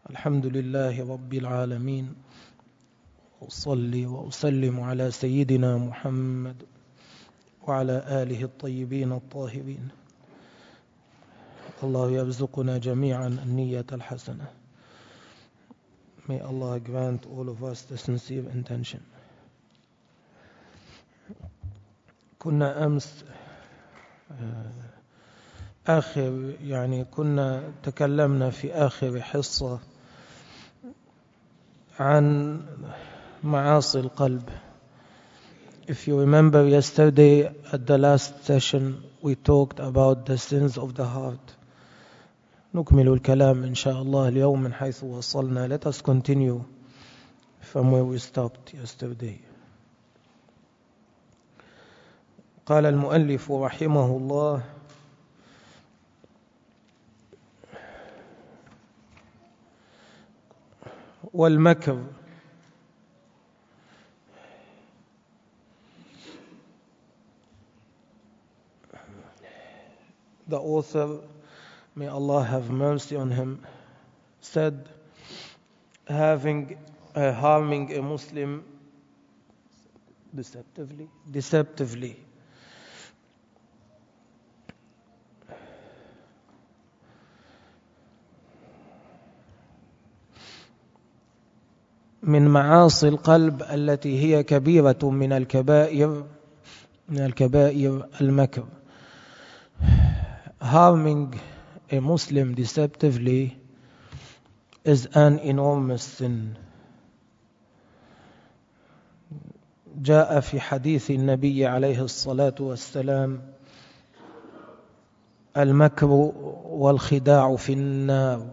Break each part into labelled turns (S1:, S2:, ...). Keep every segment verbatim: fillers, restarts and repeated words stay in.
S1: الحمد لله رب العالمين، أصلي وأسلم على سيدنا محمد وعلى آله الطيبين الطاهرين. الله يرزقنا جميعا النية الحسنة. May Allah grant all of us the sincere intention. كنا أمس آخر يعني كنا تكلمنا في آخر حصة عن معاصي القلب. If you remember yesterday at the last session we talked about the sins of the heart. نكمل الكلام إن شاء الله اليوم من حيث وصلنا. Let us continue from where we stopped yesterday. قال المؤلف رحمه الله: والمكر The author, may Allah have mercy on him, said having uh, harming a Muslim deceptively deceptively من معاصي القلب التي هي كبيرة من الكبائر من الكبائر المكر. Harming a Muslim deceptively is an enormous sin. جاء في حديث النبي عليه الصلاة والسلام: المكر والخداع في النار.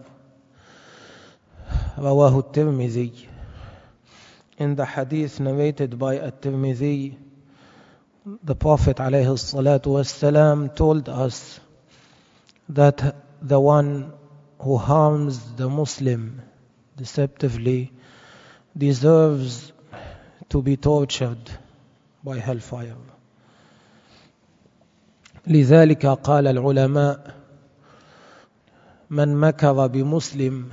S1: رواه الترمذي. In the hadith narrated by At-Tirmidhi, the Prophet عليه الصلاة والسلام told us that the one who harms the Muslim deceptively deserves to be tortured by hellfire. لذلك قال العلماء: من مكر بمسلم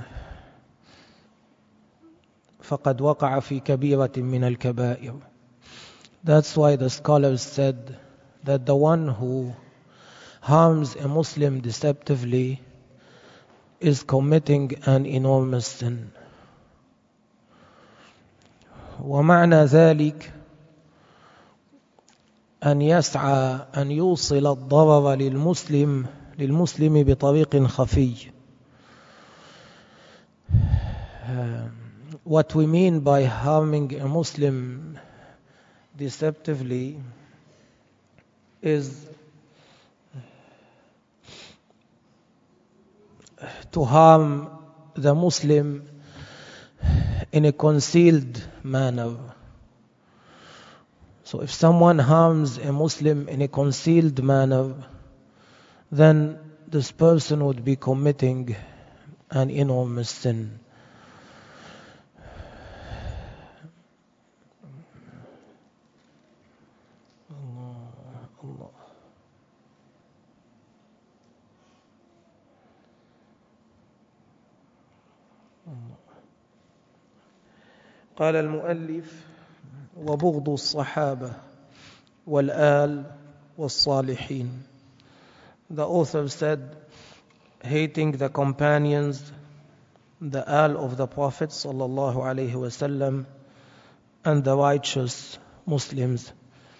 S1: فقد وقع في كبيرة من الكبائر. That's why the scholars said that the one who harms a Muslim deceptively is committing an enormous sin. ومعنى ذلك أن يسعى أن يوصل الضرر للمسلم للمسلم بطريق خفي. What we mean by harming a Muslim deceptively is to harm the Muslim in a concealed manner. So if someone harms a Muslim in a concealed manner, then this person would be committing an enormous sin. قال المؤلف: وبغض الصحابة والآل والصالحين. The author said, hating the companions, the al of the Prophet sallallahu alaihi wasallam, and the righteous Muslims.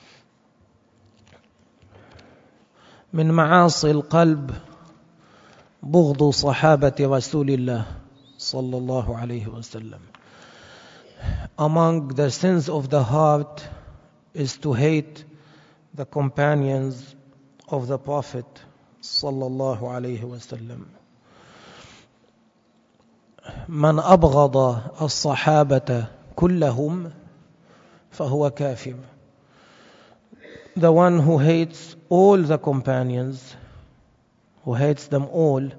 S1: من معاصي القلب بغض صحابة رسول الله صلى الله عليه وسلم. Among the sins of the heart is to hate the companions of the Prophet sallallahu alaihi wasallam. من أبغض الصحابة كلهم فهو كافر. The one who hates all the companions, who hates them all,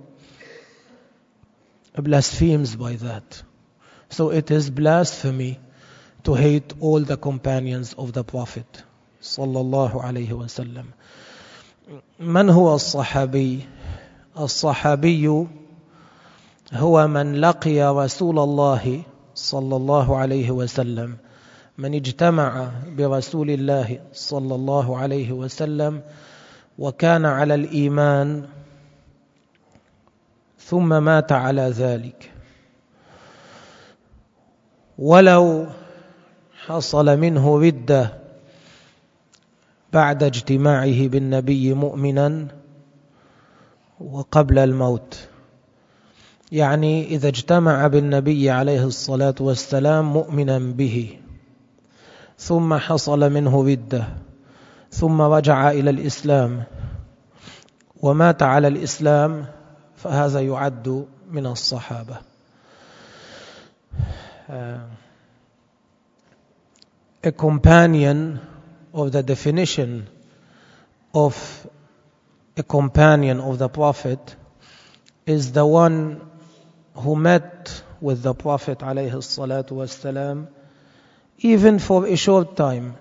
S1: blasphemes by that. So it is blasphemy to hate all the companions of the Prophet sallallahu alaihi wasallam. من هو الصحابي؟ الصحابي هو من لقي رسول الله صلى الله عليه وسلم من اجتمع برسول الله صلى الله عليه وسلم وكان على الإيمان ثم مات على ذلك ولو حصل منه ردة بعد اجتماعه بالنبي مؤمنا وقبل الموت. يعني إذا اجتمع بالنبي عليه الصلاة والسلام مؤمنا به ثم حصل منه ردة ثم رجع إلى الإسلام ومات على الإسلام فهذا يعد من الصحابة. Uh, a companion, or the definition of a companion of the Prophet, is the one who met with the Prophet alayhi salatu wassalam even for a short time,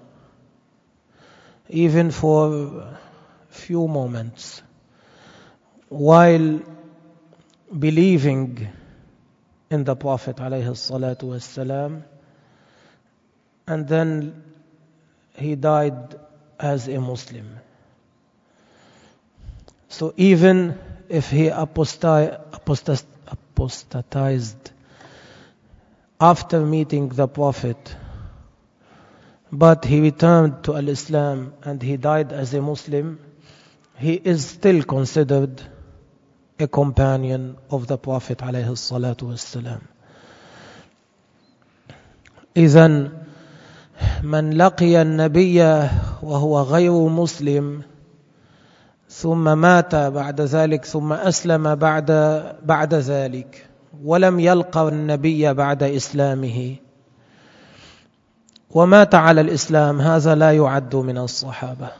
S1: even for few moments, while believing in the Prophet alayhi salatu wassalam, and then he died as a Muslim. So even if he apostati- apostat- apostatized after meeting the Prophet, but he returned to al-Islam and he died as a Muslim, he is still considered a companion of the Prophet alayhi salatu wassalam. إذن من لقي النبي وهو غير مسلم ثم مات بعد ذلك ثم أسلم بعد بعد ذلك ولم يلقى النبي بعد إسلامه ومات على الإسلام، هذا لا يعد من الصحابة.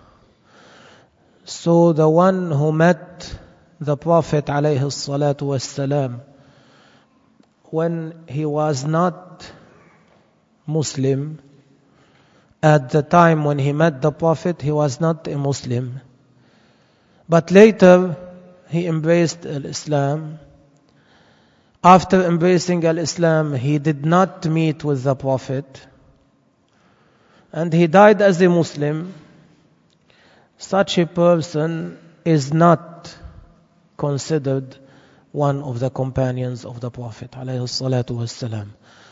S1: So the one who met the Prophet عليه الصلاة والسلام when he was not Muslim, at the time when he met the Prophet he was not a Muslim, but later he embraced Islam. After embracing Islam he did not meet with the Prophet and he died as a Muslim. Such a person is not considered one of the companions of the Prophet عليه الصلاة والسلام.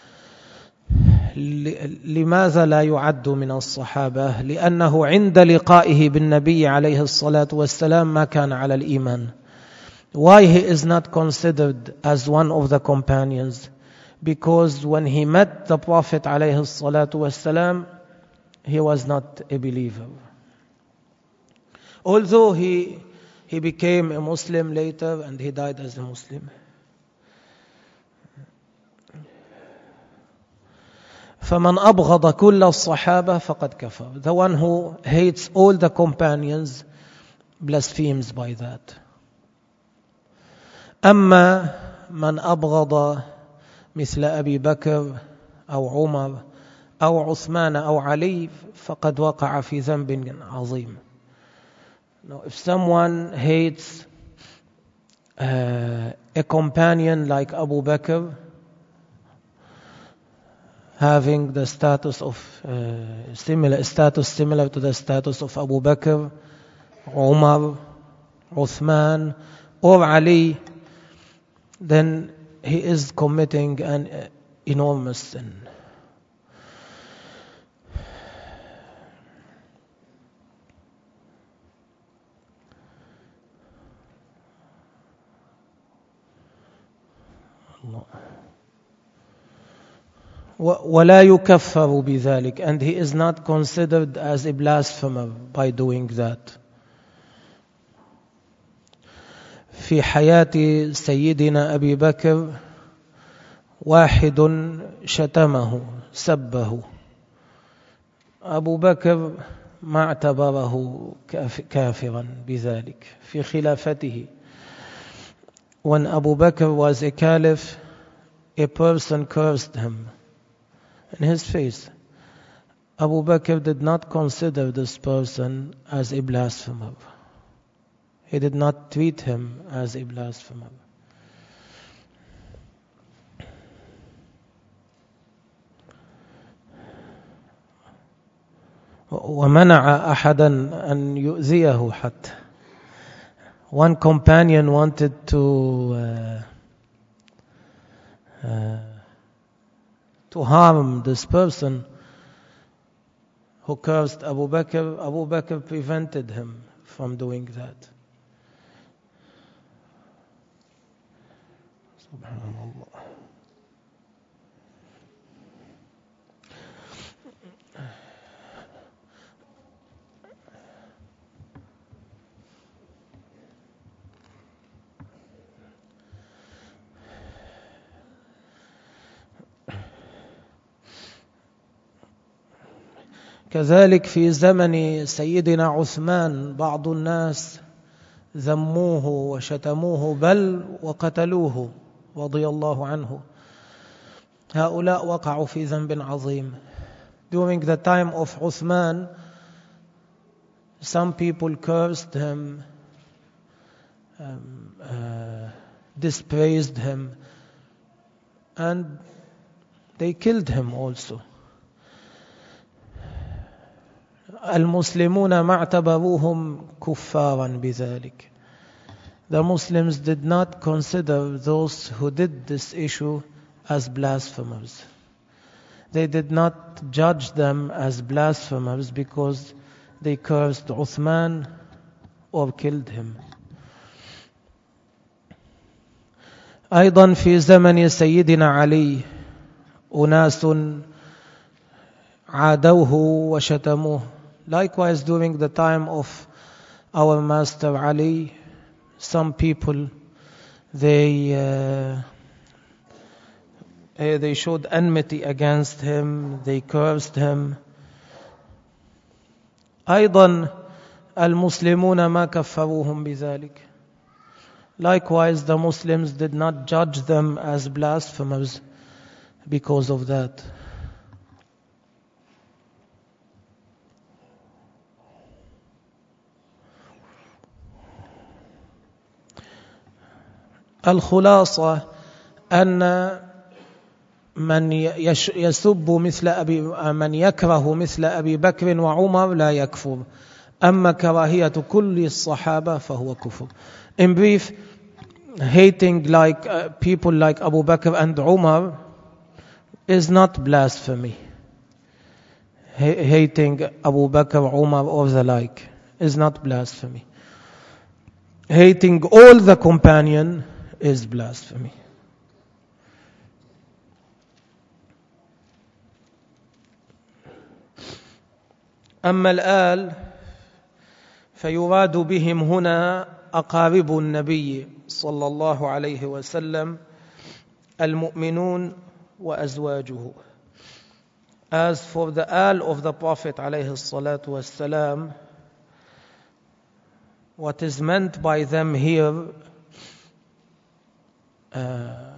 S1: لماذا لا يعد من الصحابة؟ لأنه عند لقائه بالنبي عليه الصلاة والسلام ما كان على الإيمان. Why he is not considered as one of the companions? Because when he met the Prophet عليه الصلاة والسلام, he was not a believer. Although he he became a Muslim later and he died as a Muslim. فَمَنْ أَبْغَضَ كُلَّ الصَّحَابَةِ فَقَدْ كَفَرَ. The one who hates all the companions blasphemes by that. أما من أبغض مثل أبي بكر أو عمر أو عثمان أو علي فقد وقع في ذنب عظيم. Now, if someone hates uh, a companion like Abu Bakr, having the status of uh, similar status similar to the status of Abu Bakr, Umar, Uthman, or Ali, then he is committing an uh, enormous sin. ولا يكفر بذلك, and he is not considered as a blasphemer by doing that. في حياة سيدنا أبي بكر واحد شتمه سبه, أبو بكر ما اعتبره كافرا بذلك. في خلافته, when Abu Bakr was a caliph, a person cursed him in his face. Abu Bakr did not consider this person as a blasphemer. He did not treat him as a blasphemer. ومنع أحدا أن يؤذيه حتى. One companion wanted to uh, uh, to harm this person who cursed Abu Bakr. Abu Bakr prevented him from doing that. Subhanallah. كذلك في زمن سيدنا عثمان بعض الناس ذموه وشتموه بل وقتلوه رضي الله عنه. هؤلاء وقعوا في ذنب عظيم. During the time of Uthman, some people cursed him, um, uh, dispraised him, and they killed him also. المسلمون ما اعتبروهم كفارا بذلك. The Muslims did not consider those who did this issue as blasphemers. They did not judge them as blasphemers because they cursed Uthman or killed him. أيضا في زمن سيدنا علي أناس عادوه وشتموه. Likewise, during the time of our Master Ali, some people, they uh, they showed enmity against him, they cursed him. أيضا المسلمون ما كفروهم بذلك. Likewise, the Muslims did not judge them as blasphemers because of that. الخلاصة أن من يسب مثل أبي من يكره مثل أبي بكر وعمر لا يكفر، أما كراهية كل الصحابة فهو كفر. In brief, hating like uh, people like Abu Bakr and Umar is not blasphemy. H- hating Abu Bakr, Umar or the like is not blasphemy. Hating all the companion is blasphemy. أما الآل فيراد بهم هنا أقارب النبي صلى الله عليه وسلم المؤمنون وأزواجه. As for the al of the Prophet عليه الصلاة والسلام, what is meant by them here uh,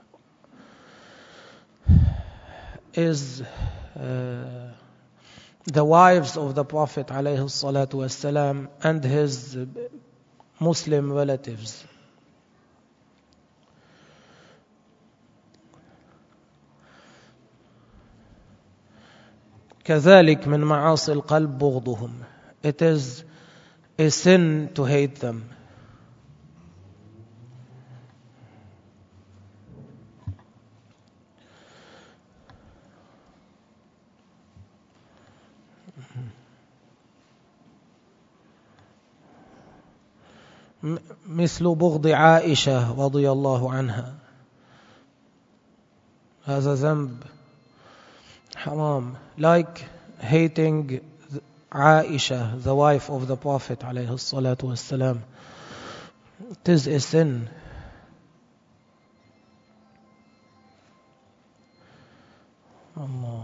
S1: is uh, the wives of the Prophet عليه الصلاة والسلام and his Muslim relatives. كذلك من معاصي القلب بغضهم. It is a sin to hate them. مثل بغض عائشة رضي الله عنها. هذا ذنب حرام. Like hating Aisha, the wife of the Prophet عليه الصلاة والسلام. It is a sin. Allah.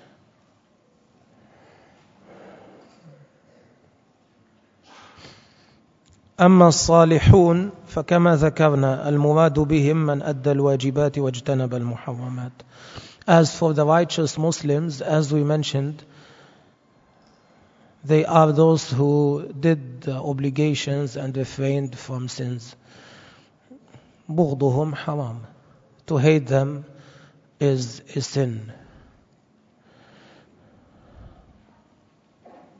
S1: أما الصالحون فكما ذكرنا المراد بهم من أدى الواجبات واجتنب المحرمات. As for the righteous Muslims, as we mentioned, they are those who did the obligations and refrained from sins. بغضهم حرام. To hate them is a sin.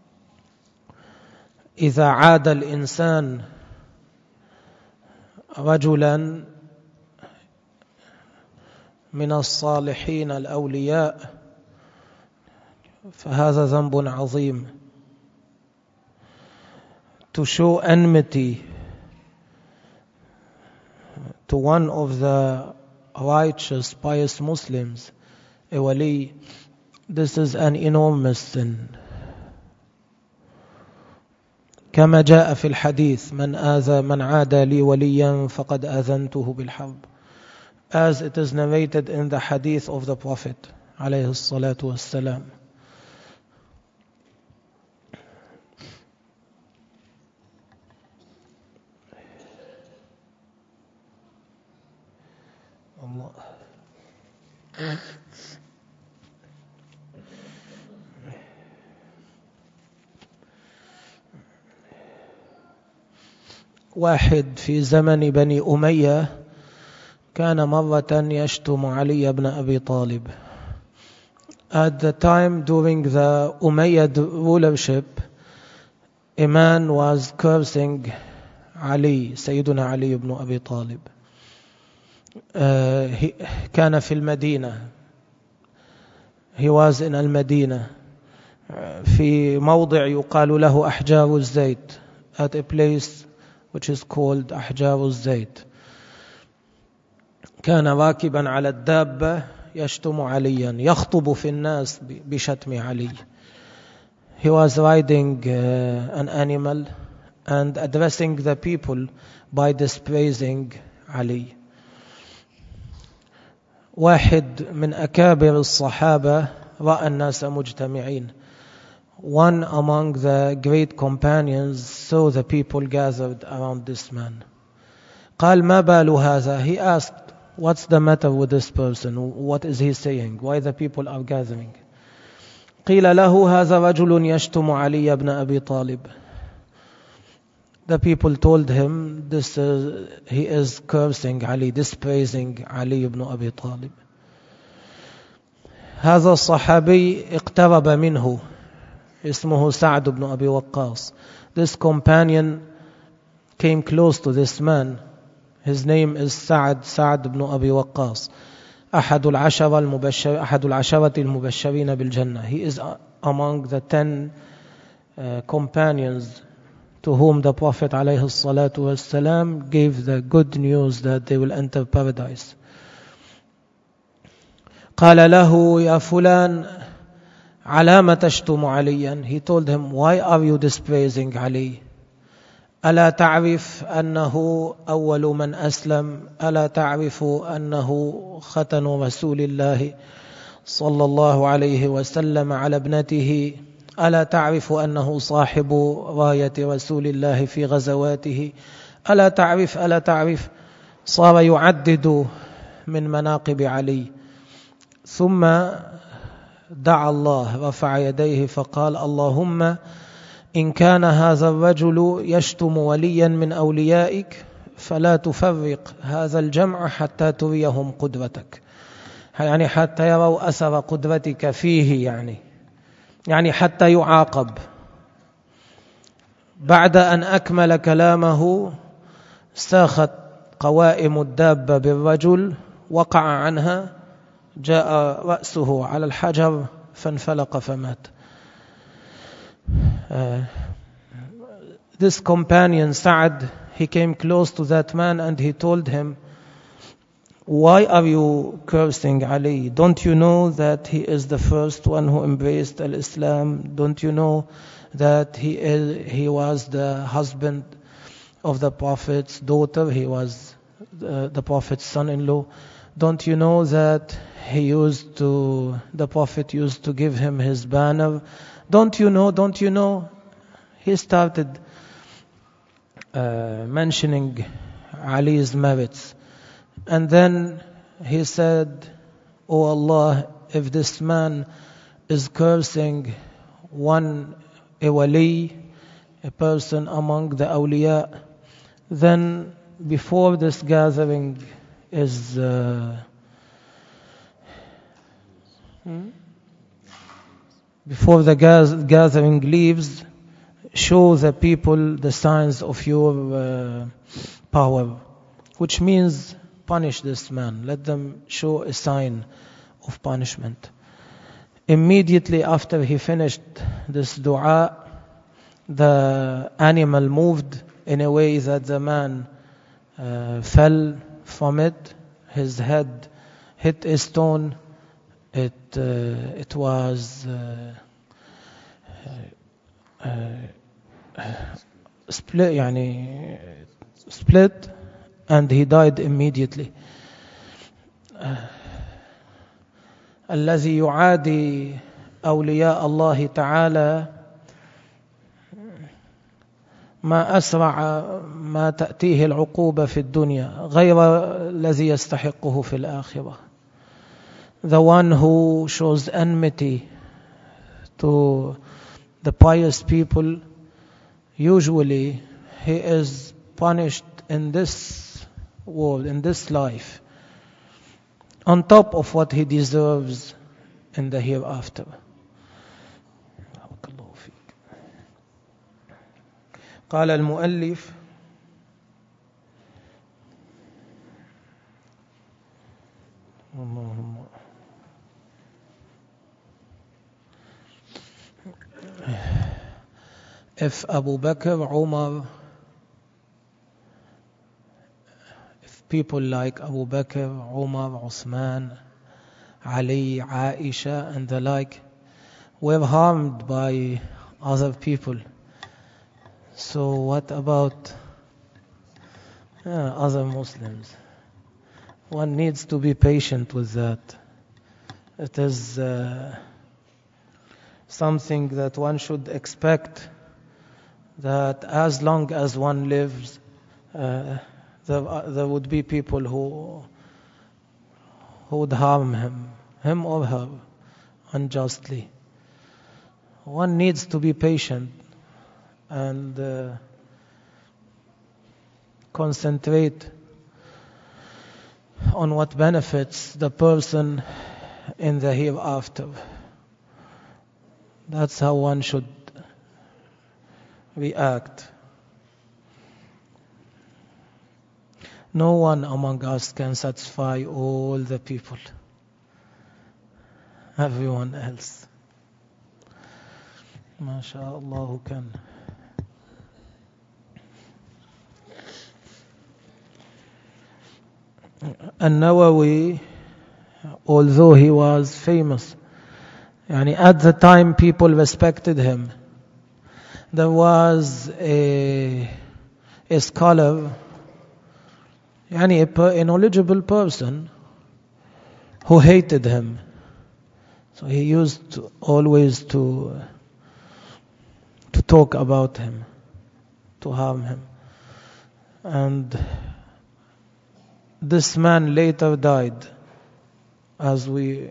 S1: إذا عاد الإنسان رجلا من الصالحين الأولياء فهذا ذنب عظيم. To show enmity to one of the righteous, pious Muslims, a wali, this is an enormous sin. كما جاء في الحديث من آذى من عادى لي وليا فقد آذنته بالحرب, as it is narrated in the hadith of the Prophet عليه الصلاة والسلام. واحد في زمن بني أمية كان مرة يشتم علي بن أبي طالب. At the time during the Umayyad rulership, a man was cursing Ali, Sayyiduna Ali ibn Abi Talib. Uh, he, كان في المدينة. He was in المدينة في موضع يقال له أحجار الزيت, at a place which is called أحجار الزيت. كان راكبا على الدابة يشتم عليا, يخطب في الناس بشتم علي. He was riding uh, an animal and addressing the people by dispraising Ali. واحد من أكابر الصحابة رأى الناس مجتمعين. One among the great companions saw the people gathered around this man. قال ما بال هذا? He asked, what's the matter with this person? What is he saying? Why the people are gathering? قيل له هذا رجل يشتم علي بن أبي طالب. The people told him, this is, he is cursing Ali, dispraising Ali ibn Abi Talib. هذا الصحابي اقترب منه اسمه سعد بن أبي وقاص. This companion came close to this man. His name is Sa'd, Sa'd ibn Abi Waqqas. أحد العشرة المبشر أحد العشرة المبشرين بالجنة. He is among the ten uh, companions to whom the Prophet عليه الصلاة والسلام gave the good news that they will enter paradise. قال له يا فلان على ما تشتم عليا. He told him, why are you dispraising Ali? ألا تعرف أنه أول من أسلم؟ ألا تعرف أنه ختن رسول الله صلى الله عليه وسلم على ابنته؟ ألا تعرف أنه صاحب راية رسول الله في غزواته؟ ألا تعرف ألا تعرف صار يعدد من مناقب علي. ثم دعا الله, رفع يديه فقال اللهم إن كان هذا الرجل يشتم وليا من أوليائك فلا تفرق هذا الجمع حتى تريهم قدرتك. يعني حتى يروا أثر قدرتك فيه, يعني يعني حتى يعاقب. بعد أن أكمل كلامه ساخت قوائم الدابة بالرجل, وقع عنها, جاء رأسه على الحجر فانفلق فمات. Uh, this companion Sa'd, he came close to that man and he told him, why are you cursing Ali? Don't you know that he is the first one who embraced al-Islam? Don't you know that he is, he was the husband of the Prophet's daughter? He was the, the Prophet's son-in-law. Don't you know that he used to, the Prophet used to give him his banner? Don't you know, don't you know? He started uh, mentioning Ali's merits. And then he said, oh Allah, if this man is cursing one, a wali, a person among the awliya, then before this gathering is uh, hmm? before the gathering leaves, show the people the signs of your uh, power, which means punish this man. Let them show a sign of punishment. Immediately after he finished this dua, the animal moved in a way that the man uh, fell from it. His head hit a stone. It uh, it was uh, uh, uh, split, يعني split, and he died immediately. Uh, الذي يعادي أولياء الله تعالى ما أسرع ما تأتيه العقوبة في الدنيا غير الذي يستحقه في الآخرة. The one who shows enmity to the pious people, usually he is punished in this world, in this life, on top of what he deserves in the hereafter. قال المؤلف if Abu Bakr, Umar, if people like Abu Bakr, Umar, Uthman, Ali, Aisha and the like were harmed by other people, so what about uh, other Muslims? One needs to be patient with that. It is uh, something that one should expect, that as long as one lives, uh, there, uh, there would be people who, who would harm him, him or her, unjustly. One needs to be patient and uh, concentrate on what benefits the person in the hereafter. That's how one should react. No one among us can satisfy all the people, everyone else. MashaAllah can. An-Nawawi, although he was famous, yani at the time people respected him, there was a, a scholar, yani a, per, a knowledgeable person who hated him. So he used to, always to to talk about him, to harm him. And this man later died, as we,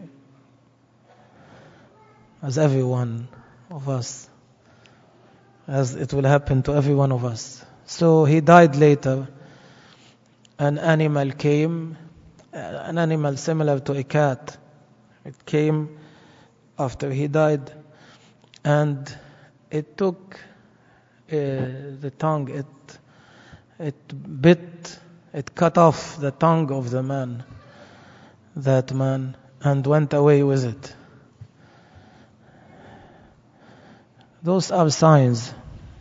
S1: as every one of us, as it will happen to every one of us. So he died later. An animal came, an animal similar to a cat. It came after he died, and it took uh, the tongue, it it bit, it cut off the tongue of the man, that man, and went away with it. Those are signs.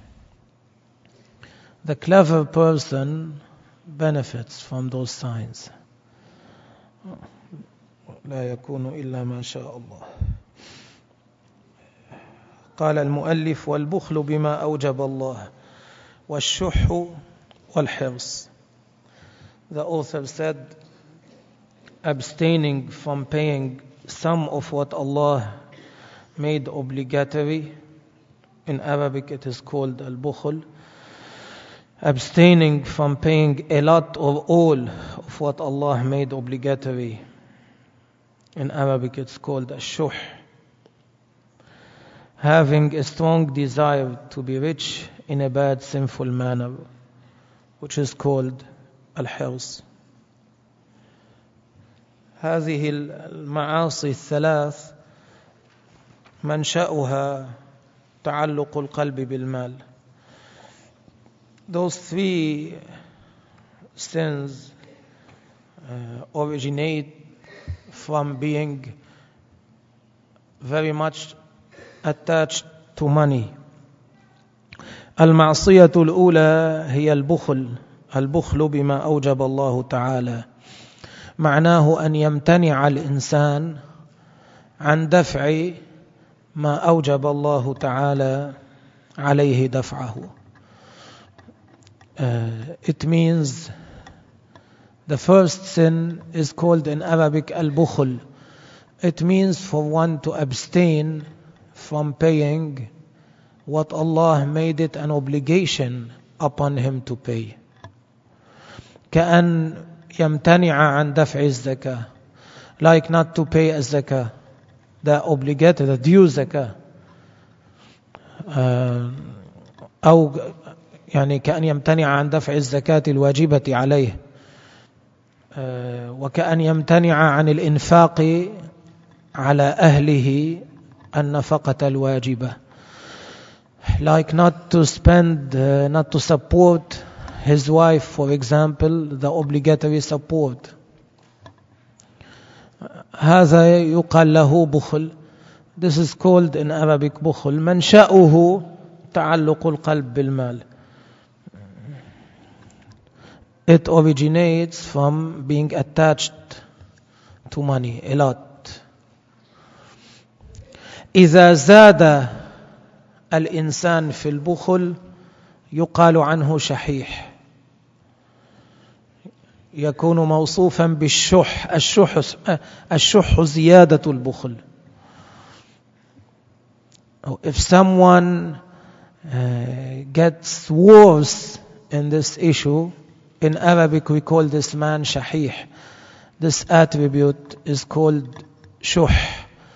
S1: The clever person benefits from those signs. لا يكون إلا ما شاء الله. قال المؤلف والبخل بما أوجب الله والشح والحرص. The author said, abstaining from paying some of what Allah made obligatory. In Arabic it is called al-bukhl. Abstaining from paying a lot or all of what Allah made obligatory. In Arabic it's called al-shuh. Having a strong desire to be rich in a bad, sinful manner, which is called al-hirs. هذه المعاصي الثلاث منشأها تعلق القلب بالمال. those three sins uh, originate from being very much attached to money. المعصية الأولى هي البخل البخل بما أوجب الله تعالى. معناه أن يمتنع الإنسان عن دفع ما أوجب الله تعالى عليه دفعه. Uh, it means the first sin is called in Arabic al-bukhl. It means for one to abstain from paying what Allah made it an obligation upon him to pay. كأن يمتنع عن دفع الزكاة, like not to pay a zakah, the obligatory, the due zakah. uh, أو يعني كأن يمتنع عن دفع الزكاة الواجبة عليه, uh, وكأن يمتنع عن الإنفاق على أهله النفقة الواجبة, like not to spend, uh, not to support his wife, for example, the obligatory support. هذا يقال له بخل. This is called in Arabic بخل. منشأه تعلق القلب بالمال. It originates from being attached to money a lot. إذا زاد الإنسان في البخل يقال عنه شحيح, يكون موصوفا بالشح. الشح الشح زيادة البخل. If someone uh, gets worse in this issue, in Arabic we call this man shahih. This attribute is called shuh.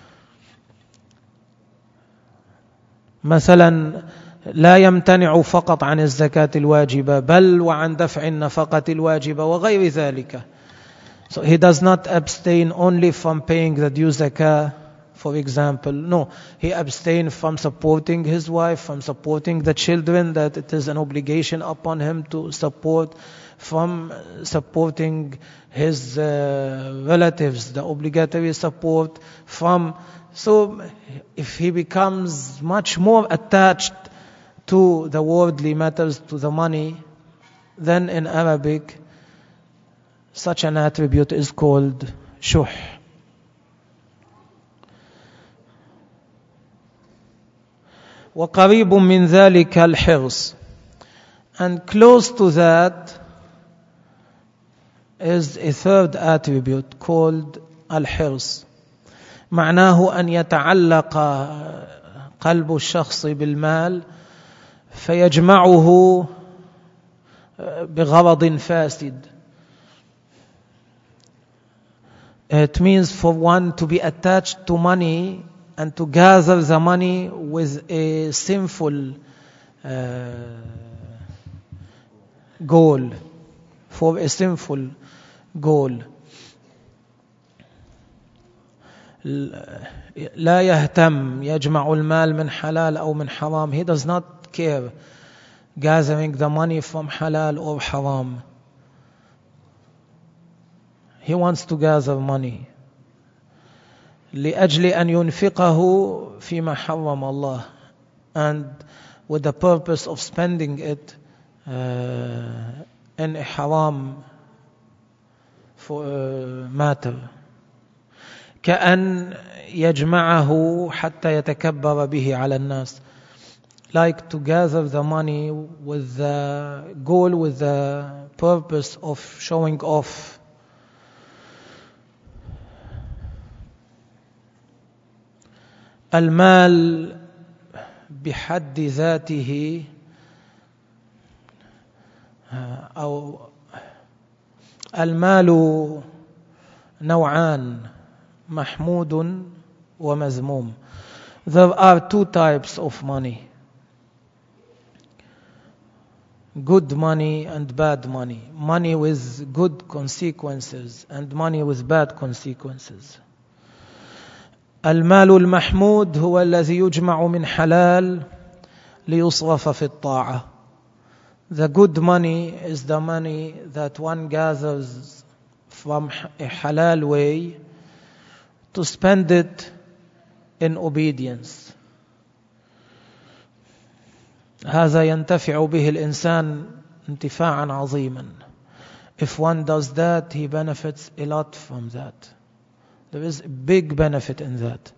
S1: مثلا لا يمتنع فقط عن الزكاة الواجبة بل وعن دفع النفقة الواجبة وغير ذلك. So he does not abstain only from paying the due zakah, for example. No, he abstains from supporting his wife, from supporting the children that it is an obligation upon him to support, from supporting his uh, relatives, the obligatory support, from... So if he becomes much more attached to the worldly matters, to the money, then in Arabic such an attribute is called shuh. وقريب من ذلك الحرص, and close to that is a third attribute called الحرص. معناه أن يتعلق قلب الشخص بالمال فيجمعه بغرض فاسد. It means for one to be attached to money and to gather the money with a sinful uh, goal, for a sinful goal. لا يهتم يجمع المال من حلال أو من حرام. He does not care gathering the money from halal or haram. He wants to gather money لأجل أن ينفقه فيما حرم الله, and with the purpose of spending it uh, in a haram for, uh, matter. كأن يجمعه حتى يتكبر به على الناس, like to gather the money with the goal, with the purpose of showing off. المال بحد ذاته أو المال نوعان, محمود ومذموم. There are two types of money: good money and bad money. Money with good consequences and money with bad consequences. المال المحمود هو الذي يجمع من حلال ليصرف في الطاعة. The good money is the money that one gathers from a halal way to spend it in obedience. هذا ينتفع به الإنسان انتفاعا عظيما. If one does that, he benefits a lot from that. There is a big benefit in that.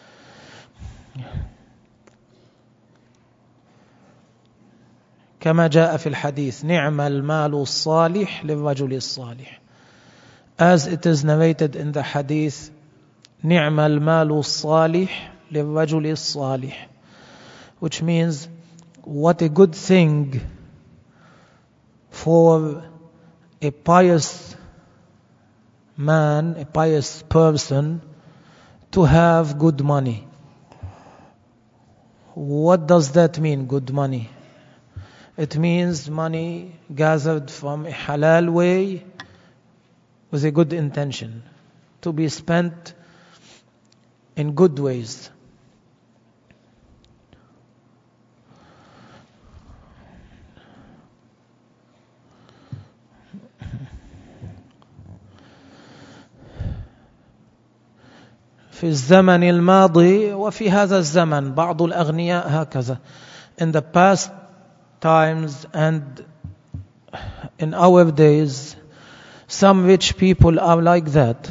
S1: كما جاء في الحديث نعم المال الصالح للرجل الصالح. As it is narrated in the hadith, نعم المال الصالح للرجل الصالح, which means what a good thing for a pious man, a pious person, to have good money. What does that mean, good money? It means money gathered from a halal way with a good intention, to be spent in good ways. في الزمن الماضي وفي هذا الزمن بعض الأغنياء هكذا. In the past times and in our days, some rich people are like that.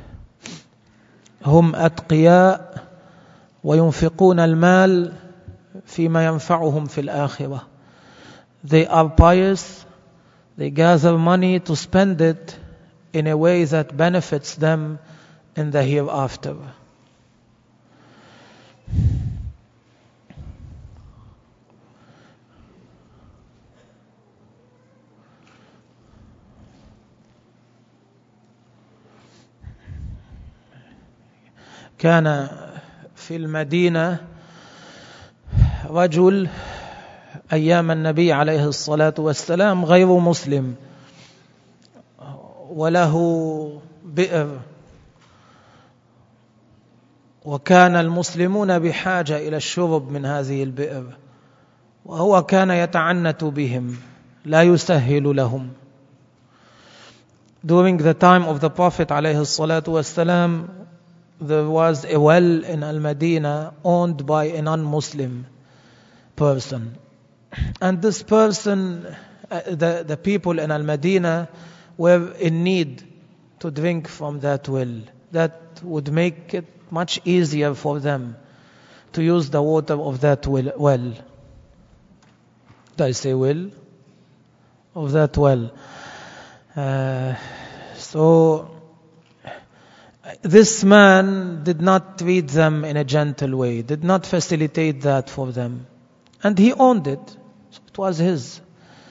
S1: هم أتقياء وينفقون المال فيما ينفعهم في الآخرة. They are pious, they gather money to spend it in a way that benefits them in the hereafter. كان في المدينة رجل أيام النبي عليه الصلاة والسلام غير مسلم، وله بئر، وكان المسلمون بحاجة إلى الشرب من هذه البئر، وهو كان يتعنت بهم لا يسهل لهم. During the time of the Prophet عليه الصلاة والسلام, there was a well in Al-Madinah owned by a non-Muslim person. And this person, uh, the, the people in Al-Madinah were in need to drink from that well. That would make it much easier for them to use the water of that well. well. Did I say well? Of that well. Uh, so, this man did not treat them in a gentle way, did not facilitate that for them. And he owned it. So it was his.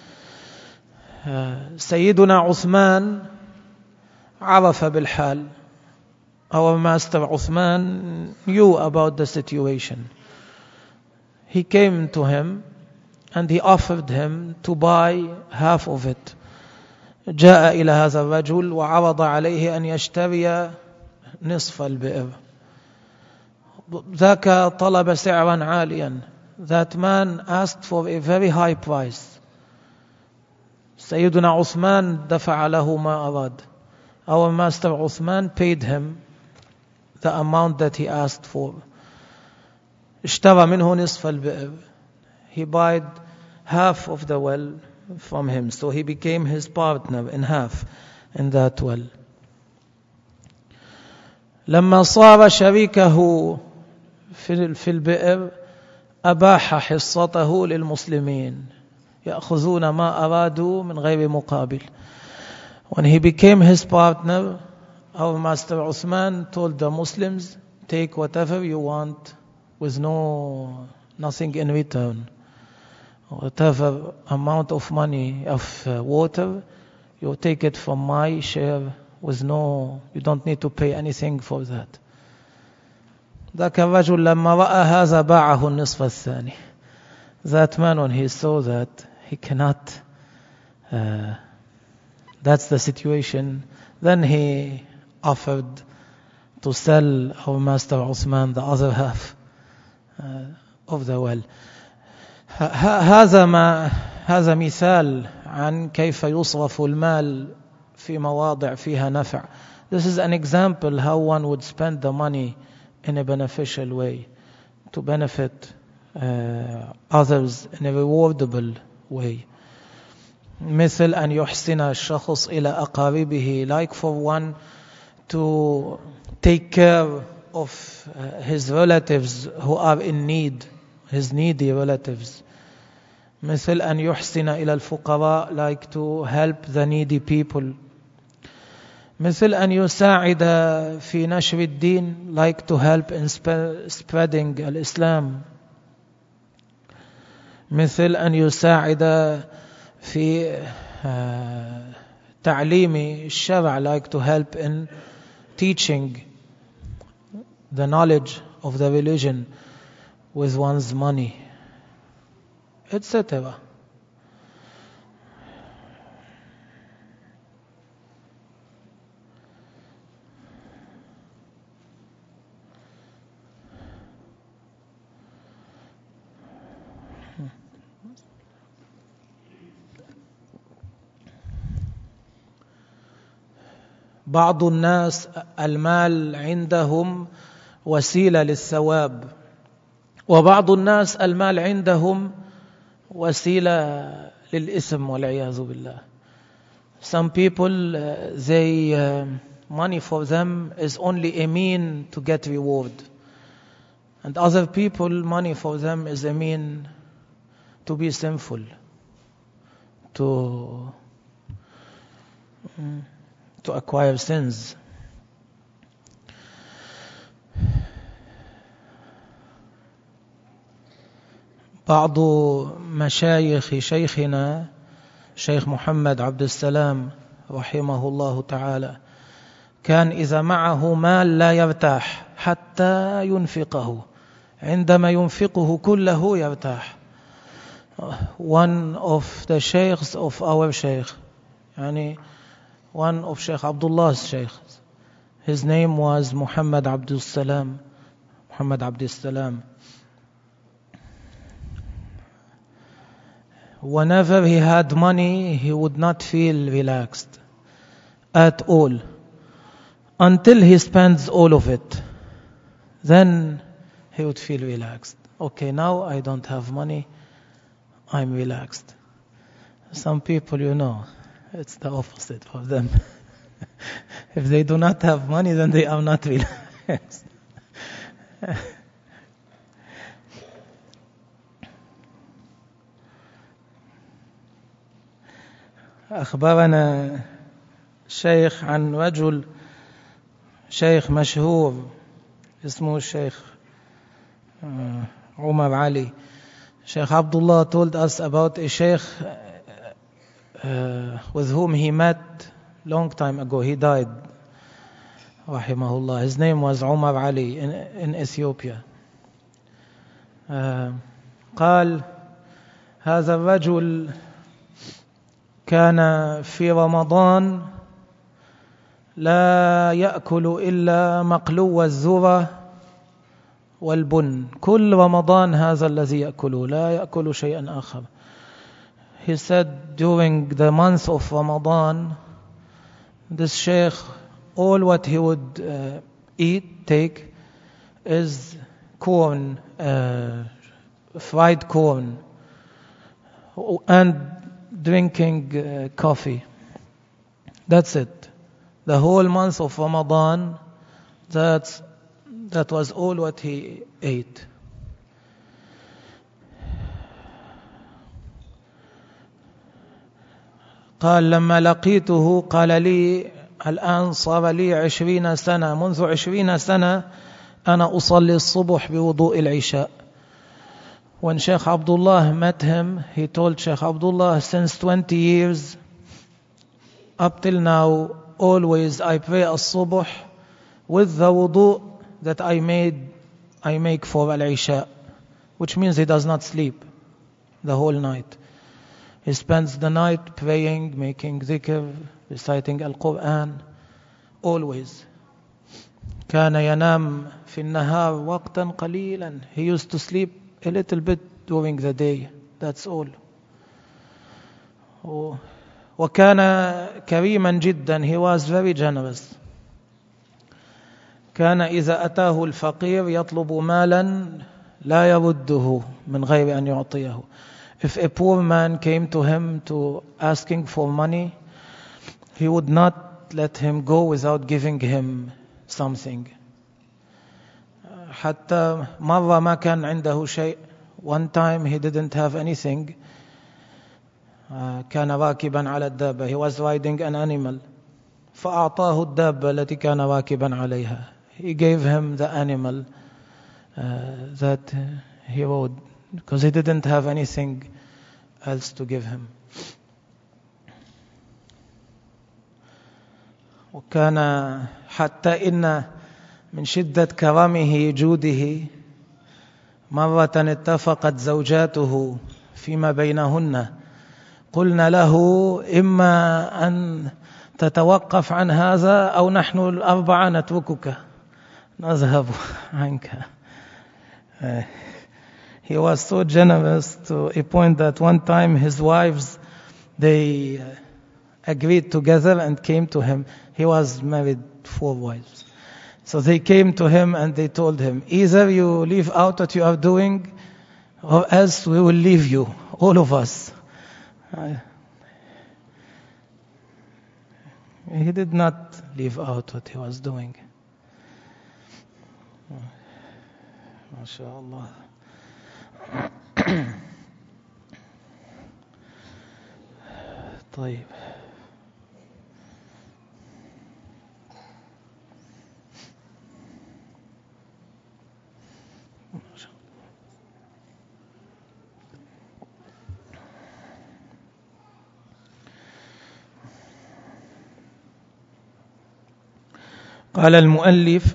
S1: Uh, Sayyiduna Uthman عرف بالحال. Our master Uthman knew about the situation. He came to him and he offered him to buy half of it. جاء إلى هذا الرجل وعرض عليه أن يشتري نصف البئر. ذاك طلب سعرا عاليا. That man asked for a very high price. سيدنا عثمان دفع له ما أراد. Our master Uthman paid him the amount that he asked for. اشترى منه نصف البئر. He bought half of the well from him. So he became his partner in half in that well. لما صار شريكه في البئر أباح حصته للمسلمين يأخذون ما أرادوا من غير مقابل. When he became his partner, our master Uthman told the Muslims, take whatever you want with no nothing in return. Whatever amount of money, of uh, water, you take it from my share with no, you don't need to pay anything for that. ذاك الرجل لما رأى هذا باعه النصف الثاني. That man, when he saw that, he cannot, uh, that's the situation, then he offered to sell our master Uthman the other half uh, of the well. هذا ما هذا مثال عن كيف يصرف المال في مواضع فيها نفع. This is an example how one would spend the money in a beneficial way to benefit uh, others in a rewardable way. مثل أن يحسن الشخص إلى أقاربه, like for one to take care of uh, his relatives who are in need, his needy relatives. مثل أن يحسن إلى الفقراء, like to help the needy people. مثل أن يساعد في نشر الدين, like to help in spreading الإسلام. مثل أن يساعد في تعليم الشرع, like to help in teaching the knowledge of the religion with one's money, et cetera. بعض الناس المال عندهم وسيلة للثواب, وبعض الناس المال عندهم وسيلة للإثم والعياذ بالله. Some people, uh, they uh, money for them is only a mean to get reward, and other people, money for them is a mean to be sinful, to um, to acquire sins. بعض مشايخ شيخنا شيخ محمد عبد السلام رحمه الله تعالى كان إذا معه مال لا يرتاح حتى ينفقه, عندما ينفقه كله يرتاح. One of the sheikhs of our sheikh, يعني one of Sheikh Abdullah's sheikhs, his name was Muhammad Abdul Salam. Muhammad Abdul Salam. Whenever he had money, he would not feel relaxed at all until he spends all of it. Then he would feel relaxed. Okay, now I don't have money, I'm relaxed. Some people, you know, it's the opposite for them. If they do not have money, then they are not relaxed. أخبرنا شيخ عن رجل شيخ مشهور اسمه الشيخ عمر علي. Sheikh Abdullah told us about a sheikh uh, with whom he met long time ago. He died, rahimahullah. His name was Umar Ali in, in Ethiopia. Uh, قال هذا الرجل كان في رمضان لا يأكل إلا مقلو الذرة والبن. كل رمضان هذا الذي يأكله, لا يأكل شيئا آخر. He said during the month of Ramadan, this sheikh, all what he would uh, eat, take, is corn, uh, fried corn, and drinking uh, coffee. That's it. The whole month of Ramadan, that's, that was all what he ate. قال لما لقيته قال لي الآن صار لي عشرين سنة منذ عشرين سنة أنا أصلي الصبح بوضوء العشاء. When Sheikh Abdullah met him, he told Sheikh Abdullah, since twenty years up till now, always I pray as-subh with the wudu that I made, I make for al-isha, which means he does not sleep the whole night. He spends the night praying, making dhikr, reciting al-Quran, always. كان ينام في النهار وقتا قليلا. He used to sleep a little bit during the day. That's all. وكان كريما جدا. He was very generous. كان إذا أتاه الفقير يطلب مالا لا يرده من غير أن يعطيه. If a poor man came to him to asking for money, he would not let him go without giving him something. حتى مرة ما كان عنده شيء. One time he didn't have anything. كان راكبا على الدابة. He was riding an animal. فأعطاه الدابة التي كان راكبا عليها. He gave him the animal uh, that he rode, because he didn't have anything else to give him. وكان حتى إن من شدة كرمه جوده مرة اتفقت زوجاته فيما بينهن. قلنا له إما أن تتوقف عن هذا أو نحن الأربعة نتركك نذهب عنك. Uh, he was so generous to a point that one time his wives, they uh, agreed together and came to him. He was married four wives. So they came to him and they told him, either you leave out what you are doing or else we will leave you, all of us. Uh, he did not leave out what he was doing. ما شاء الله. طيب. قال المؤلف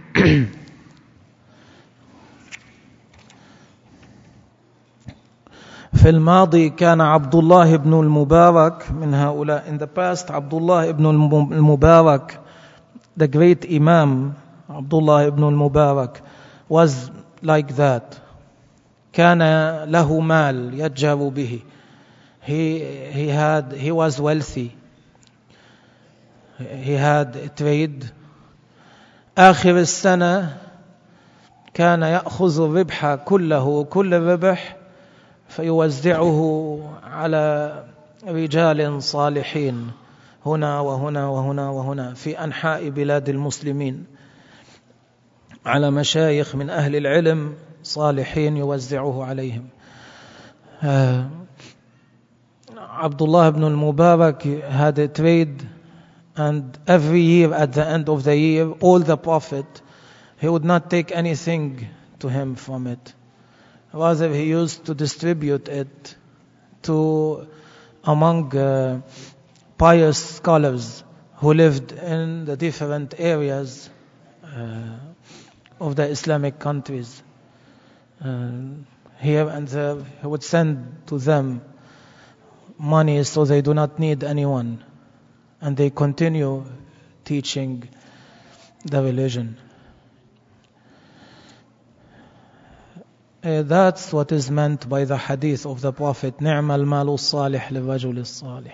S1: في الماضي كان عبد الله بن المبارك من هؤلاء. In the past, Abdullah ibn al-Mubarak, the great Imam Abdullah ibn al-Mubarak, was like that. كان له مال يتجر به. He he had he was wealthy. He had a trade. آخر السنة كان يأخذ الربح كله كل الربح فيوزعه على رجال صالحين هنا وهنا وهنا وهنا في أنحاء بلاد المسلمين، على مشايخ من أهل العلم صالحين يوزعه عليهم. Abdullah ibn al-Mubarak had a trade, and every year at the end of the year, all the profit, he would not take anything to him from it. Rather, he used to distribute it to among uh, pious scholars who lived in the different areas uh, of the Islamic countries. Uh, here and there, he would send to them money so they do not need anyone, and they continue teaching the religion. Uh, that's what is meant by the hadith of the Prophet, نعم المال الصالح للرجل الصالح.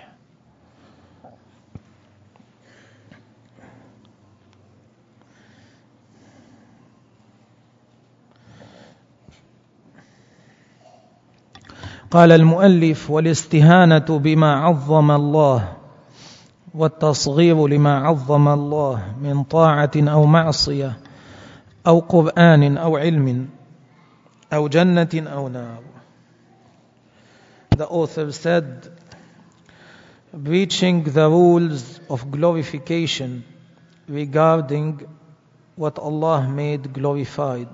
S1: قال المؤلف والاستهانة بما عظم الله والتصغير لما عظم الله من طاعة أو معصية أو قرآن أو علم أو جنة أو نار. The author said, breaching the rules of glorification regarding what Allah made glorified,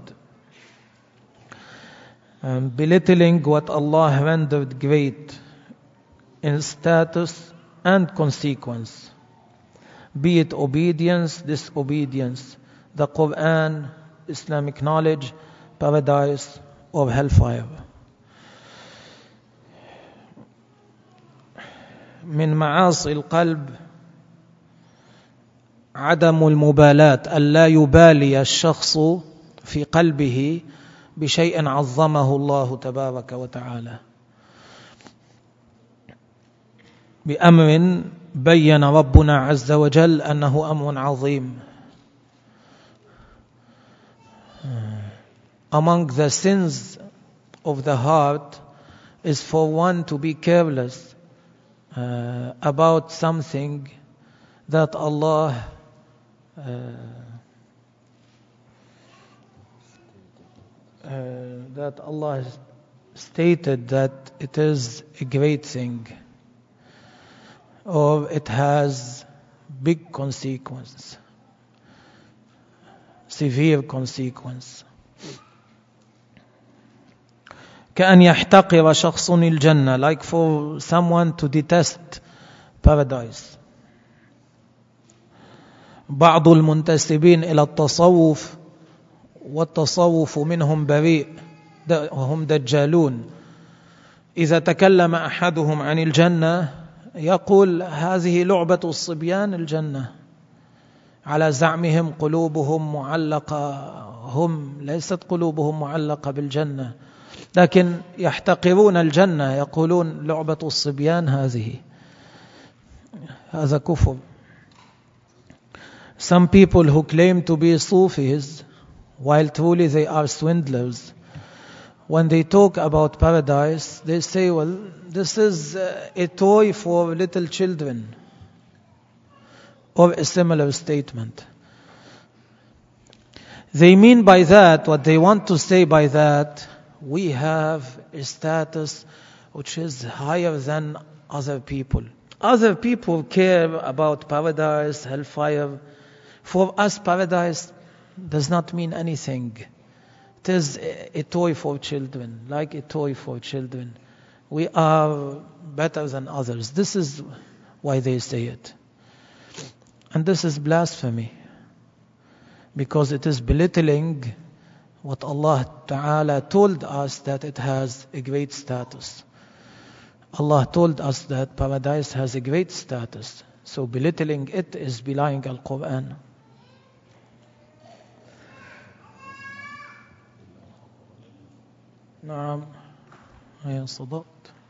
S1: um, belittling what Allah rendered great in status and consequence, be it obedience, disobedience, the Quran, Islamic knowledge, paradise, or hellfire. من معاصي القلب عدم المبالاة، ألا يبالي الشخص في قلبه بشيء عظمه الله تبارك وتعالى. بأمر بين ربنا عز وجل أنه أمر عظيم. Among the sins of the heart is for one to be careless uh, about something that Allah uh, uh, that Allah stated that it is a great thing, or it has big consequence, severe consequence. كأن يحتقر شخص الجنة, like for someone to detest paradise. بعض المنتسبين إلى التصوف والتصوف منهم بريء وهم دجالون إذا تكلم أحدهم عن الجنة يقول هذه لعبة الصبيان الجنة، على زعمهم قلوبهم معلقة، هم ليست قلوبهم معلقة بالجنة، لكن يحتقرون الجنة، يقولون لعبة الصبيان هذه. هذا كفر. Some people who claim to be Sufis, while truly they are swindlers, when they talk about paradise, they say, well, this is a toy for little children, or a similar statement. They mean by that, what they want to say by that, we have a status which is higher than other people. Other people care about paradise, hellfire. For us, paradise does not mean anything. It is a toy for children, like a toy for children. We are better than others. This is why they say it. And this is blasphemy, because it is belittling what Allah Ta'ala told us that it has a great status. Allah told us that paradise has a great status. So belittling it is belying Al-Quran. نعم يا صدقت.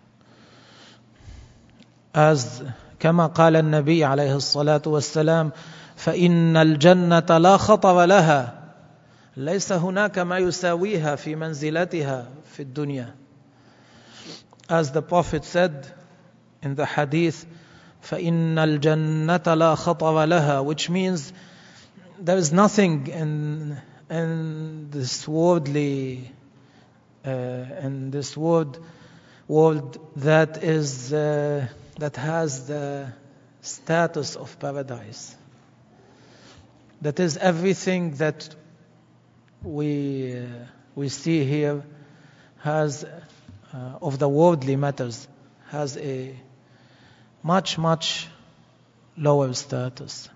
S1: As كما قال النبي عليه الصلاة والسلام فإن الجنة لا خطر لها ليس هناك ما يساويها في منزلتها في الدنيا. As the Prophet said in the hadith فإن الجنة لا خطر لها, which means there is nothing in, in this worldly uh, in this world world that is uh, that has the status of paradise. That is, everything that we uh, we see here has uh, of the worldly matters has a much much lower status.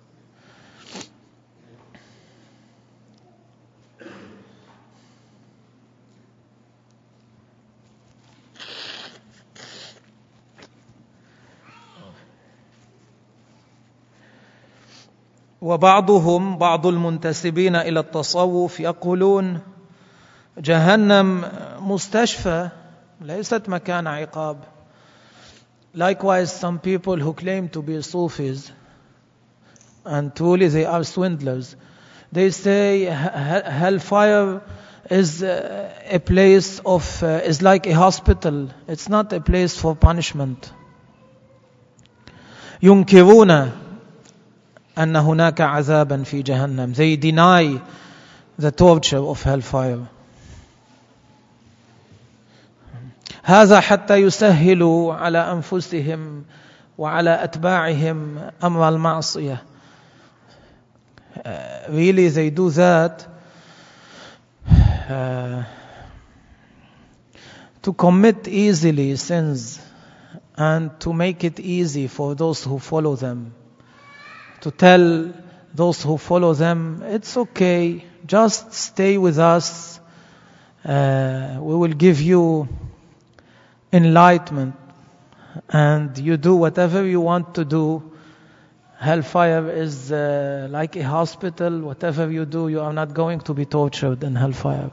S1: وبعضهم بعض المنتسبين إلى التصوف يقولون جهنم مستشفى ليست مكان عقاب. Likewise, some people who claim to be Sufis, and truly they are swindlers, they say hellfire is a place of, uh, is like a hospital. It's not a place for punishment. ينكرون أن هناك عذابا في جهنم. They deny the torture of hellfire. هذا حتى يسهلوا على أنفسهم وعلى أتباعهم أمر المعصية. Uh, really they do that uh, to commit easily sins and to make it easy for those who follow them. To tell those who follow them, it's okay, just stay with us, uh, we will give you enlightenment, and you do whatever you want to do. Hellfire is uh, like a hospital. Whatever you do, you are not going to be tortured in hellfire.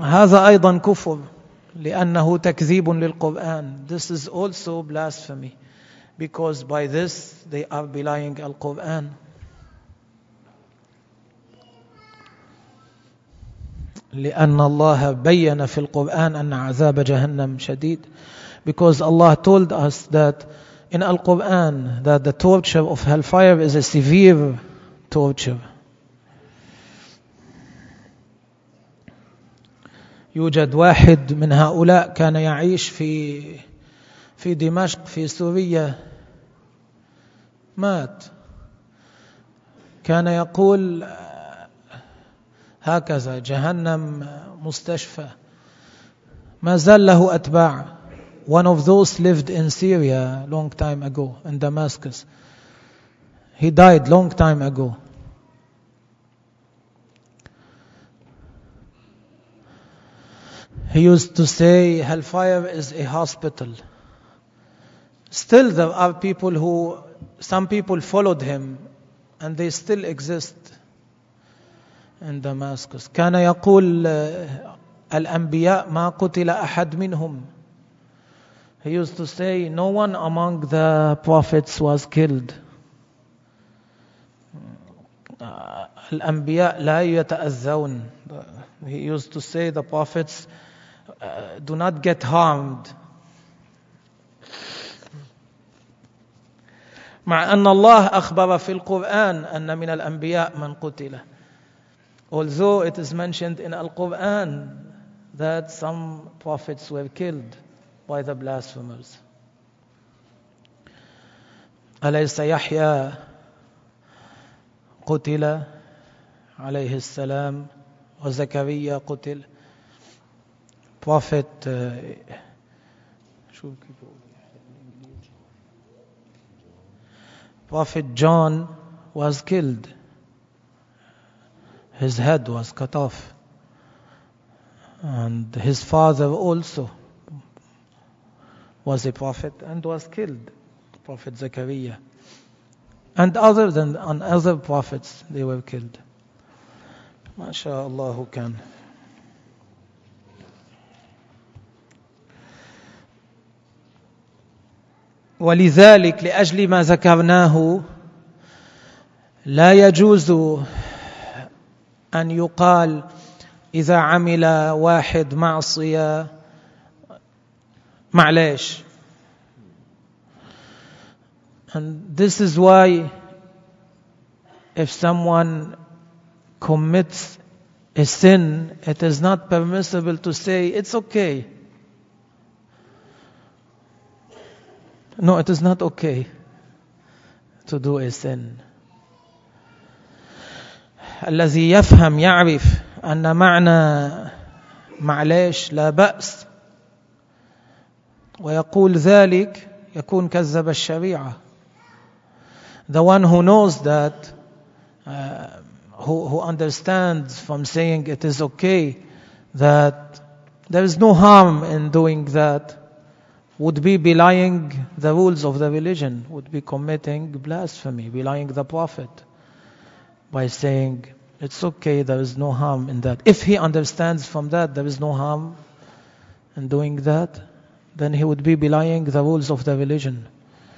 S1: هذا أيضا كفر لأنه تكذيب للقرآن. This is also blasphemy, because by this they are belying Al-Quran. لأن الله بيّن في القرآن أن عذاب جهنم شديد. Because Allah told us that in Al-Quran that the torture of hellfire is a severe torture. يوجد واحد من هؤلاء كان يعيش في في دمشق في سوريا، مات، كان يقول هكذا: جهنم مستشفى. ما زال له أتباع. One of those lived in Syria long time ago, in Damascus. He died long time ago. He used to say hellfire is a hospital. Still there are people who, some people followed him and they still exist in Damascus. كان يقول الأنبياء ما قتل أحد منهم. He used to say no one among the prophets was killed. الأنبياء لا يتأذون. He used to say the prophets uh, do not get harmed. مع أن الله أخبر في القرآن أن من الأنبياء من قتل. Although it is mentioned in Al-Quran that some prophets were killed by the blasphemers. أليس يحيى قتل عليه السلام وزكريا قتل. Prophet uh, Prophet John was killed. His head was cut off. And his father also was a prophet and was killed. Prophet Zechariah. And other than on other prophets, they were killed. MashaAllah can. ولذلك لأجل ما ذكرناه لا يجوز أن يقال إذا عمل واحد معصية معلش. And this is why if someone commits a sin, it is not permissible to say it's okay. No, it is not okay to do a sin. الذي يفهم يعرف أن معنى معليش لا بأس ويقول ذلك يكون كذب الشريعة. The one who knows that, uh, who, who understands from saying it is okay, that there is no harm in doing that, would be belying the rules of the religion, would be committing blasphemy, belying the Prophet by saying it's okay, there is no harm in that. If he understands from that there is no harm in doing that, then he would be belying the rules of the religion.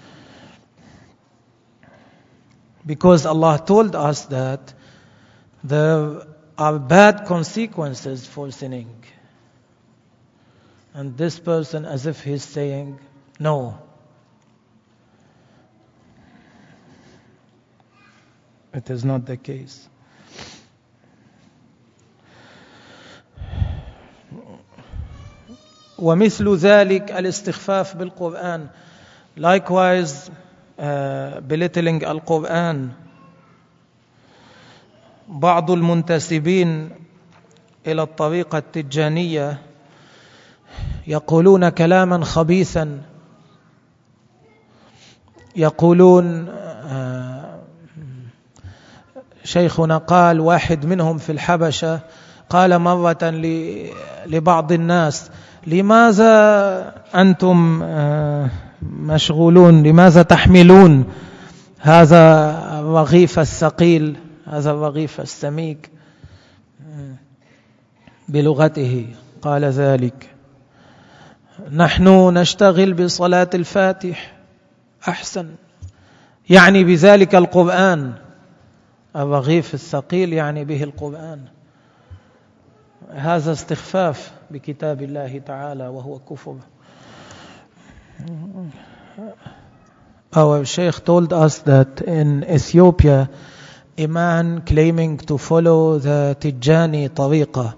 S1: Because Allah told us that there are bad consequences for sinning. And this person, as if he's saying, no. It is not the case. ومثل ذلك الاستخفاف بالقرآن. Likewise, uh, belittling القرآن. بعض المنتسبين إلى الطريقة التجانية يقولون كلاما خبيثا. يقولون شيخنا قال واحد منهم في الحبشة قال مرة لبعض الناس لماذا أنتم مشغولون، لماذا تحملون هذا الرغيف الثقيل، هذا الرغيف السميك، بلغته قال ذلك: نحن نشتغل بصلاة الفاتح أحسن. يعني بذلك القرآن. الرغيف الثقيل يعني به القرآن. هذا استخفاف بكتاب الله تعالى وهو كفر. Our Sheikh told us that in Ethiopia, a man claiming to follow the Tijani tariqa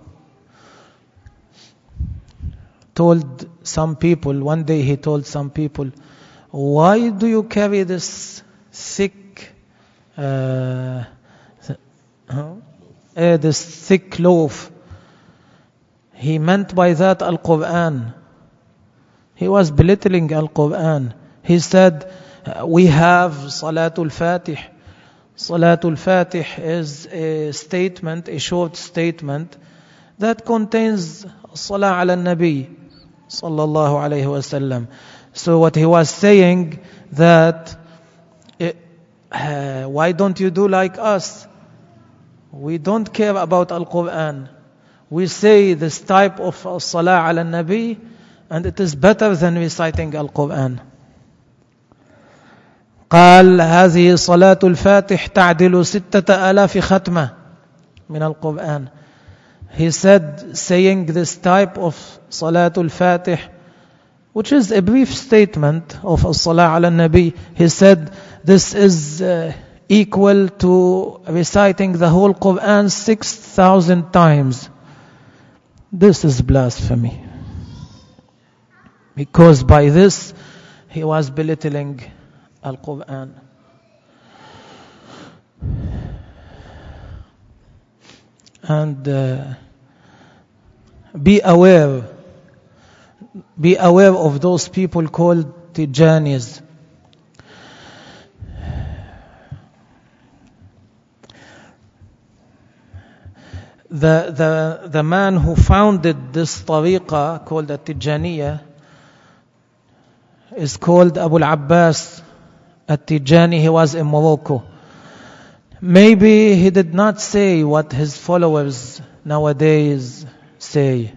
S1: told some people, one day he told some people, why do you carry this thick uh, uh, this thick loaf? He meant by that Al-Quran. He was belittling Al-Quran. He said, we have Salatul Fatih. Salatul Fatih is a statement, a short statement that contains Salah ala Nabi sallallahu alayhi wasallam. So what he was saying that uh, why don't you do like us? We don't care about Al-Quran. We say this type of Salah ala Nabi and it is better than reciting Al-Quran. قال هذه صلاة الفاتح تعدل ستة آلاف ختمة من القرآن. He said, saying this type of Salatul Fatih, which is a brief statement of As-Salah ala Nabi, he said, this is uh, equal to reciting the whole Quran six thousand times. This is blasphemy. Because by this, he was belittling Al-Quran. And uh, be aware, be aware of those people called Tijanis. The, the, the man who founded this tariqa called the Tijaniya is called Abu al-Abbas At-Tijani. He was in Morocco. Maybe he did not say what his followers nowadays say.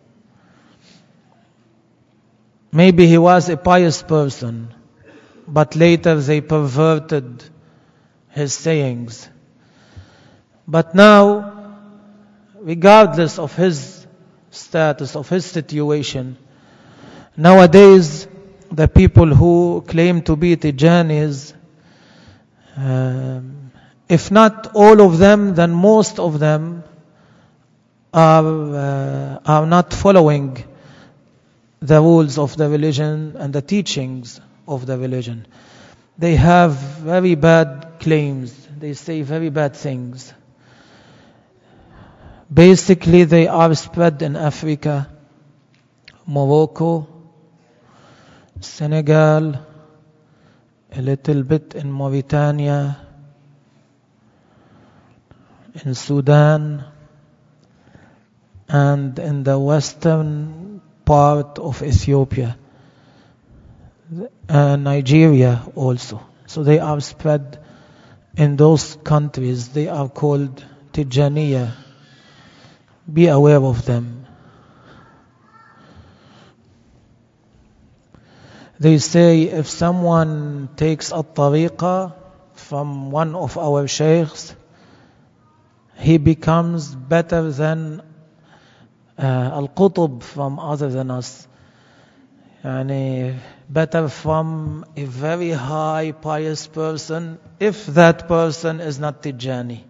S1: Maybe he was a pious person, but later they perverted his sayings. But now, regardless of his status, of his situation, nowadays the people who claim to be Tijanis, um, if not all of them, then most of them are uh, are not following the rules of the religion and the teachings of the religion. They have very bad claims. They say very bad things. Basically, they are spread in Africa, Morocco, Senegal, a little bit in Mauritania, in Sudan, and in the western part of Ethiopia, and Nigeria also. So they are spread in those countries. They are called Tijaniya. Be aware of them. They say if someone takes a tariqa from one of our sheikhs, he becomes better than uh, Al-Qutb from other than us. Yani better from a very high pious person if that person is not Tijani.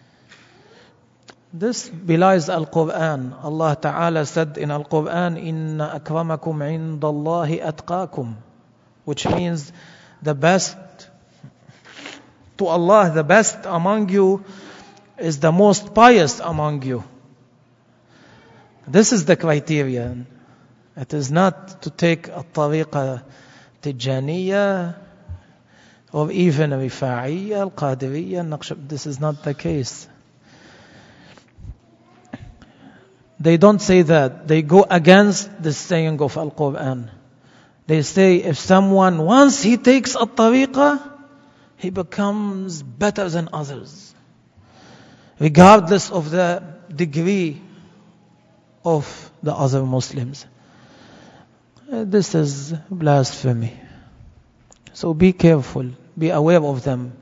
S1: This belies Al-Quran. Allah Ta'ala said in Al-Quran, Inna akramakum indallahi atqakum, which means the best to Allah, the best among you is the most pious among you. This is the criterion. It is not to take a tariqa Tijaniya or even a Rifa'iyya, Al-Qadiriyya, Naqshab. This is not the case. They don't say that. They go against the saying of Al-Quran. They say if someone, once he takes a tariqa, he becomes better than others, regardless of the degree of the other Muslims. This is blasphemy. So be careful, be aware of them.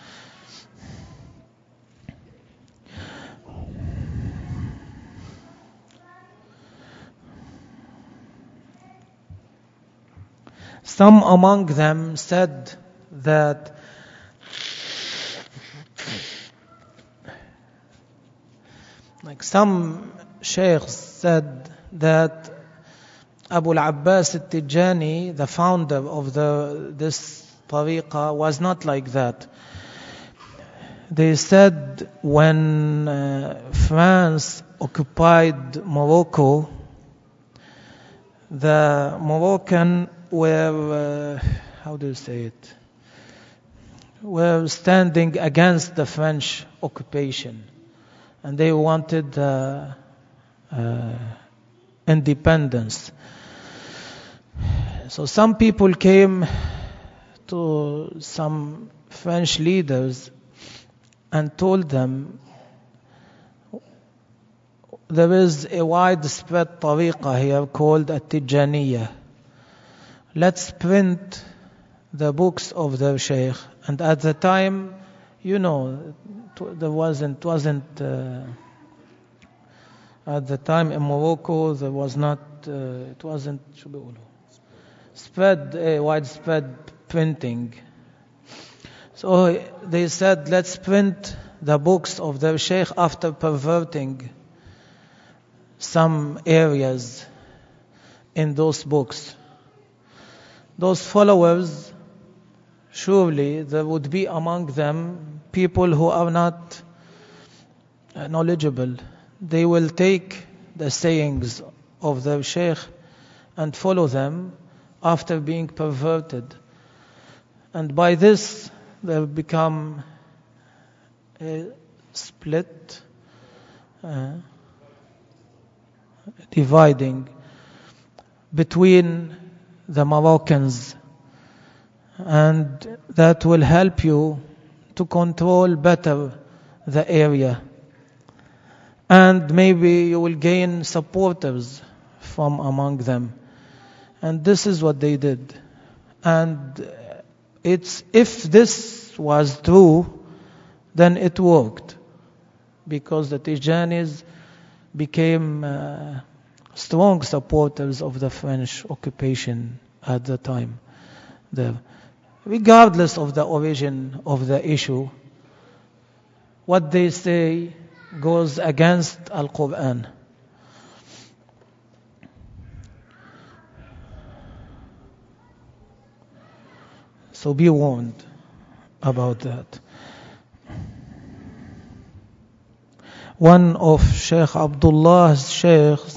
S1: Some among them said that like some sheikhs said that Abu al-Abbas al-Tijani, the founder of the this tariqah, was not like that. They said when uh, France occupied Morocco, the Moroccan were, uh, how do you say it, were standing against the French occupation. And they wanted uh, uh, independence. So some people came to some French leaders and told them, there is a widespread tariqah here called At-Tijaniyah. Let's print the books of the Shaykh. And at the time, you know, there wasn't, wasn't uh, at the time in Morocco, there was not, uh, it wasn't spread, a widespread printing. So they said, let's print the books of the Shaykh after perverting some areas in those books. Those followers, surely there would be among them people who are not knowledgeable. They will take the sayings of their Shaykh and follow them after being perverted. And by this, they become a split, uh, dividing between the Moroccans, and that will help you to control better the area, and maybe you will gain supporters from among them. And this is what they did. And it's, if this was true, then it worked, because the Tijanis became uh, strong supporters of the French occupation at the time there. Regardless of the origin of the issue, what they say goes against Al-Quran. So be warned about that. One of Sheikh Abdullah's sheikhs,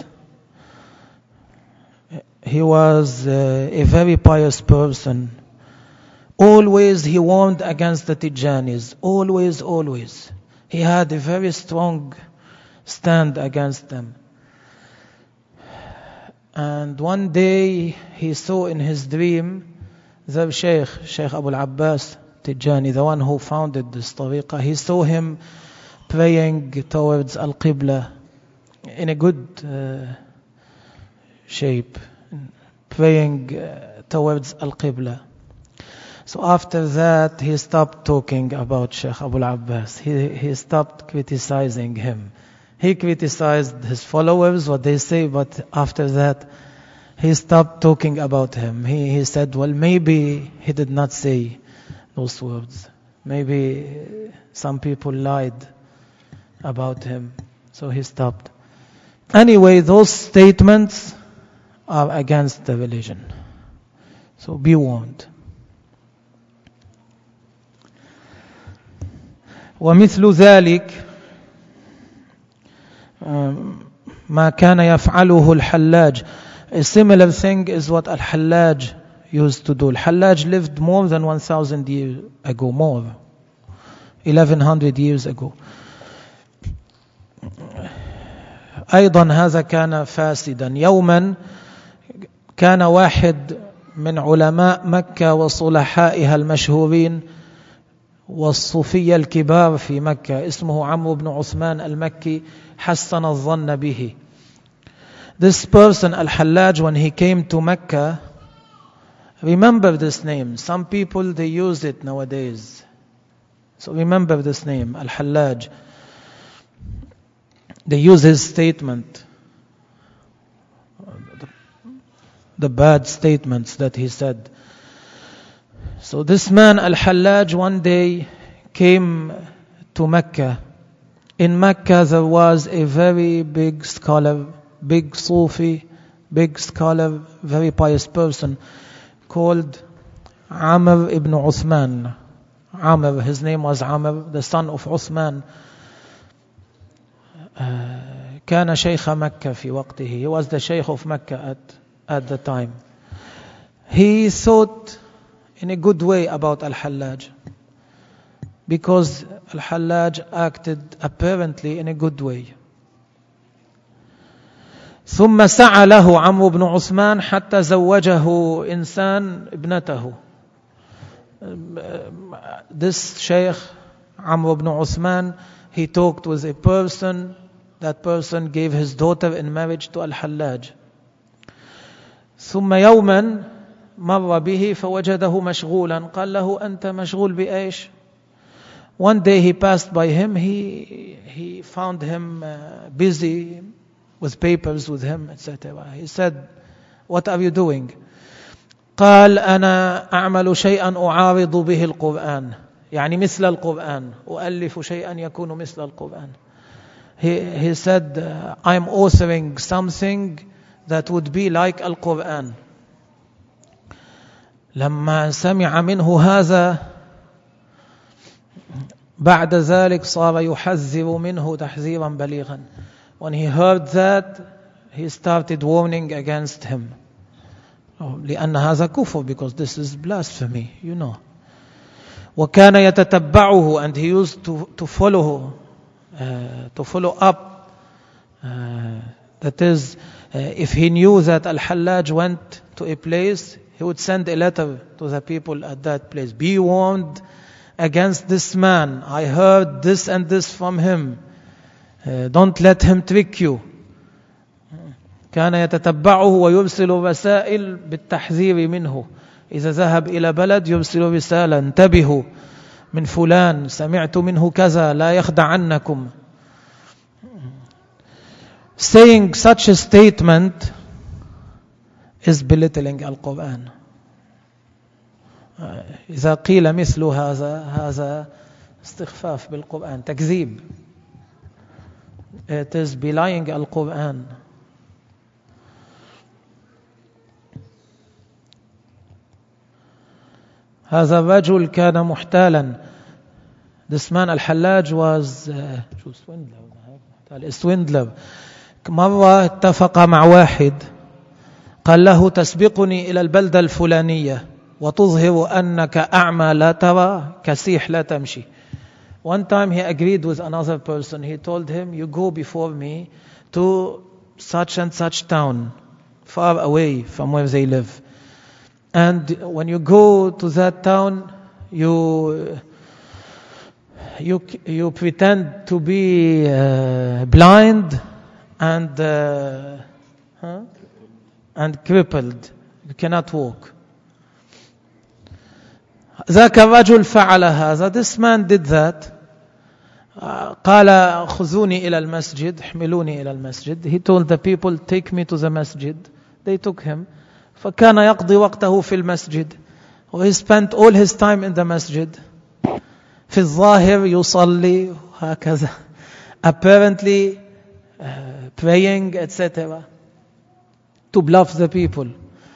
S1: he was uh, a very pious person. Always he warned against the Tijanis. Always, always. He had a very strong stand against them. And one day he saw in his dream the Sheikh, Sheikh Abu al-Abbas Tijani, the one who founded this tariqah. He saw him praying towards Al-Qibla in a good uh, shape, praying uh, towards Al-Qibla. So after that, he stopped talking about Sheikh Abu al-Abbas. He, he stopped criticizing him. He criticized his followers, what they say, but after that, he stopped talking about him. He, he said, well, maybe he did not say those words. Maybe some people lied about him. So he stopped. Anyway, those statements are against the religion. So be warned. ومثل ذلك ما كان يفعله الحلاج. A similar thing is what Al-Hallaj used to do. Al-Hallaj lived more than one thousand years ago, more, eleven hundred years ago. أيضا هذا كان فاسدا. يوما كان واحد من علماء مكة وصلحائها المشهورين والصوفية الكبار في مكة اسمه عمرو بن عثمان المكي حسن الظن به. This person, Al-Hallaj, when he came to Mecca, Remember this name. Some people, they use it nowadays. So remember this name, Al-Hallaj. They use his statement, the, the bad statements that he said. So this man, Al-Hallaj, one day came to Mecca. In Mecca there was a very big scholar, big Sufi, big scholar, very pious person called Amr ibn Uthman. Amr, his name was Amr, the son of Uthman. كان شيخ مكة في وقته. He was the Shaykh of Mecca at, at the time. He thought in a good way about Al-Hallaj, because Al-Hallaj acted apparently in a good way. ثم سعى له عمرو بن عثمان حتى زوجه إنسان ابنته. This Shaykh Amr ibn Uthman, he talked with a person. That person gave his daughter in marriage to Al-Hallaj. ثم يوما مر به فوجده مشغولا. قال له أنت مشغول بإيش؟ One day he passed by him. He he found him uh, busy with papers with him, et cetera. He said, "What are you doing?" قال أنا أعمل شيئا أعارض به القرآن. يعني مثل القرآن. أؤلف شيئا يكون مثل القرآن. He, he said, uh, I'm authoring something that would be like Al-Quran. لما سمع منه هذا بعد ذلك صار يحذر منه تحذيرا بليغا. When he heard that, he started warning against him. لأن هذا كفر, because this is blasphemy, you know. وكان يتتبعه, and he used to, to follow Uh, to follow up. Uh, that is, uh, if he knew that Al-Hallaj went to a place, he would send a letter to the people at that place. Be warned against this man. I heard this and this from him. Uh, don't let him trick you. كان يتتبعه ويرسل رسائل بالتحذير منه. إذا ذهب إلى بلد يرسل رسالة: انتبهوا من فلان، سمعت منه كذا، لا يخدعنكم. Saying such a statement is belittling Al-Quran. إذا قيل مثل هذا هذا استخفاف بالقرآن، تكذيب. It is belying Al-Quran. هذا الرجل كان محتالا. This man Al-Hallaj was uh, a swindler. مرة اتفق مع واحد قال له تسبقني إلى البلدة الفلانية وتظهر أنك أعمى لا ترى كسيح لا تمشي. One time he agreed with another person. He told him, you go before me to such and such town, far away from where they live. And when you go to that town, you you you pretend to be uh, blind and uh, huh? and crippled. You cannot walk. ذاك الرجل فعل هذا. This man did that. قال خذوني إلى المسجد، احملوني إلى المسجد. He told the people, take me to the masjid. They took him. فكان يقضي وقته في المسجد. He spent all his time in the masjid. في الظاهر يصلي هكذا. Apparently uh, praying, et cetera. To bluff the people.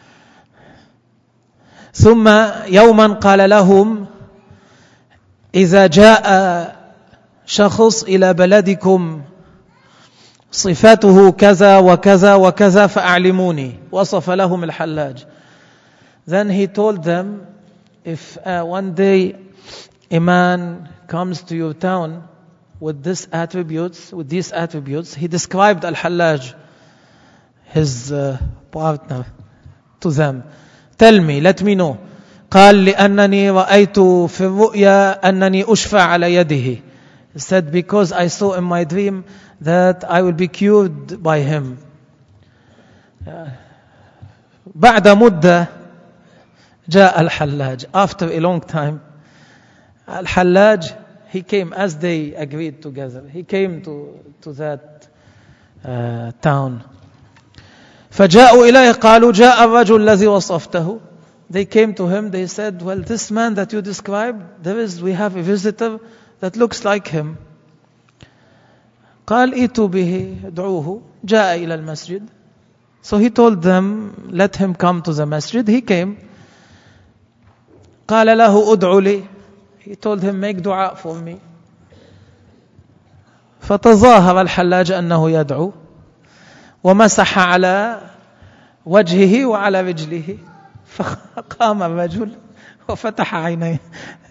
S1: ثم يوما قال لهم إذا جاء شخص إلى بلدكم صفاته كذا وكذا وكذا فأعلموني. وصف لهم الحلاج. Then he told them, if uh, one day a man comes to your town with this attributes, with these attributes, he described Al-Hallaj, his uh, partner, to them. Tell me, let me know. قال لأنني رأيت في الرؤيا أنني أشفع على يده. He said, because I saw in my dream that I will be cured by him. بعد مدة جاء الحلاج. After a long time, Al-Hallaj, he came as they agreed together. He came to, to that uh, town. فجاءوا إليه قالوا جاء الرجل الذي وصفته. They came to him, they said, well, this man that you described, there is, we have a visitor that looks like him. قال ائتوا به ادعوه جاء إلى المسجد. So he told them, let him come to the masjid. He came. قال له ادعوا لي. He told him, make dua for me. فتظاهر الحلاج أنه يدعو ومسح على وجهه وعلى رجله. فقام الرجل وفتح عينيه.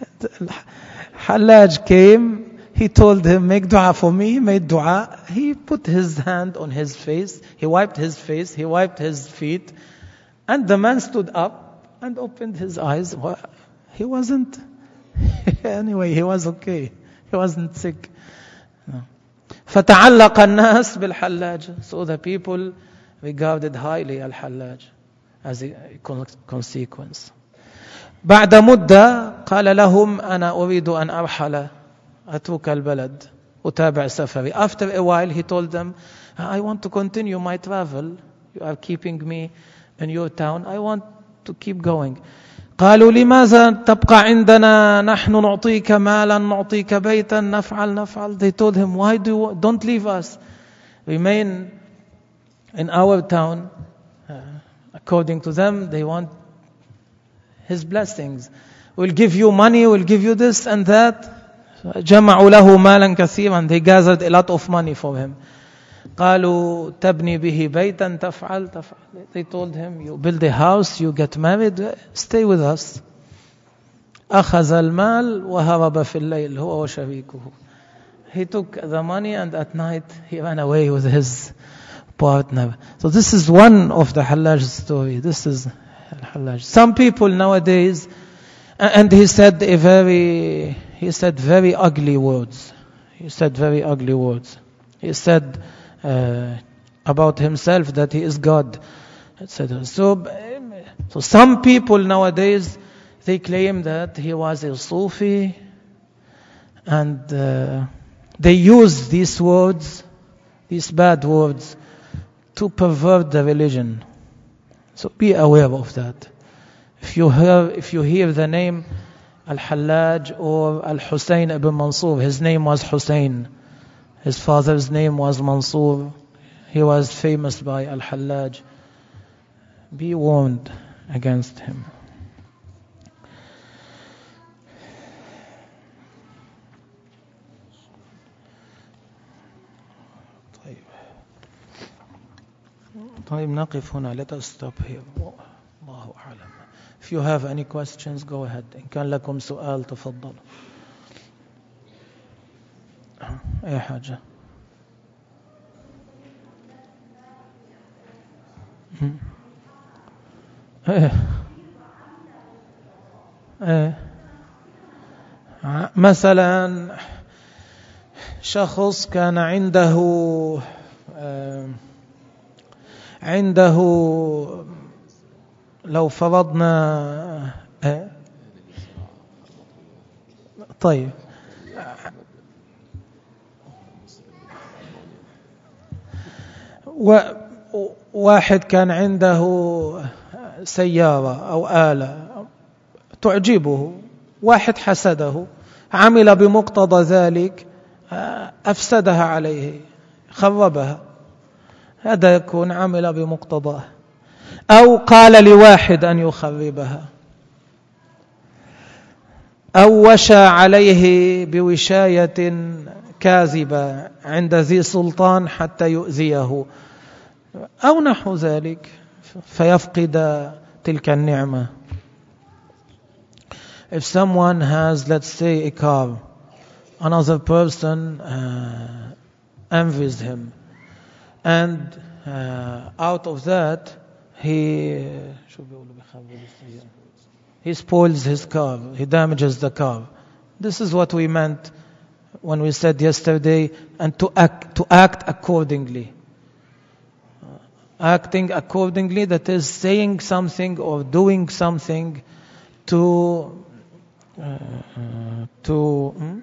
S1: Hallaj came. He told him, make dua for me. He made dua. He put his hand on his face. He wiped his face. He wiped his feet. And the man stood up and opened his eyes. He wasn't, anyway, he was okay. He wasn't sick. No. فَتَعَلَّقَ النَّاسِ بِالْحَلَّاجِ. So the people regarded highly Al-Hallaj as a consequence. بعد مدة قال لهم أنا أريد أن أرحل أترك البلد أتابع سفري. After a while he told them, I want to continue my travel. You are keeping me in your town. I want to keep going. قالوا لماذا تبقى عندنا نحن نعطيك مالا نعطيك بيتا نفعل نفعل. They told him, why do you, don't leave us, remain in our town. Uh, according to them, they want his blessings. We'll give you money, we'll give you this and that. جمعوا له مالا كثيرا. They gathered a lot of money for him. قالوا تبني به بيتا تفعل تفعل. They told him, you build a house, you get married, stay with us. أخذ المال وهرب في الليل هو وشريكه. He took the money and at night he ran away with his partner. So this is one of the Hallaj story. This is Hallaj. Some people nowadays, and he said a very, he said very ugly words. He said very ugly words. He said uh, about himself that he is God, et cetera. So, so some people nowadays, they claim that he was a Sufi, and uh, they use these words, these bad words, to pervert the religion. So be aware of that. If you hear, if you hear the name Al-Hallaj or Al-Hussein ibn Mansur, his name was Hussein. His father's name was Mansur. He was famous by Al-Hallaj. Be warned against him. طيب نقف هنا. Let us stop here. الله أعلم. If you have any questions, go ahead. إن كان لكم سؤال تفضل. أي حاجة. إيه. إيه. مثلا شخص كان عنده عنده لو فرضنا إيه. طيب واحد كان عنده سيارة أو آلة تعجبه، واحد حسده، عمل بمقتضى ذلك أفسدها عليه، خربها، هذا يكون عمل بمقتضاه. أو قال لواحد أن يخربها، أو وشى عليه بوشاية كاذبة عند ذي سلطان حتى يؤذيه أو نحو ذلك فيفقد تلك النعمة. If someone has, let's say, a car, another person uh, envies him, and uh, out of that he he spoils his car, he damages the car. This is what we meant when we said yesterday, and to act to act accordingly. Acting accordingly, that is saying something or doing something to uh, to hmm?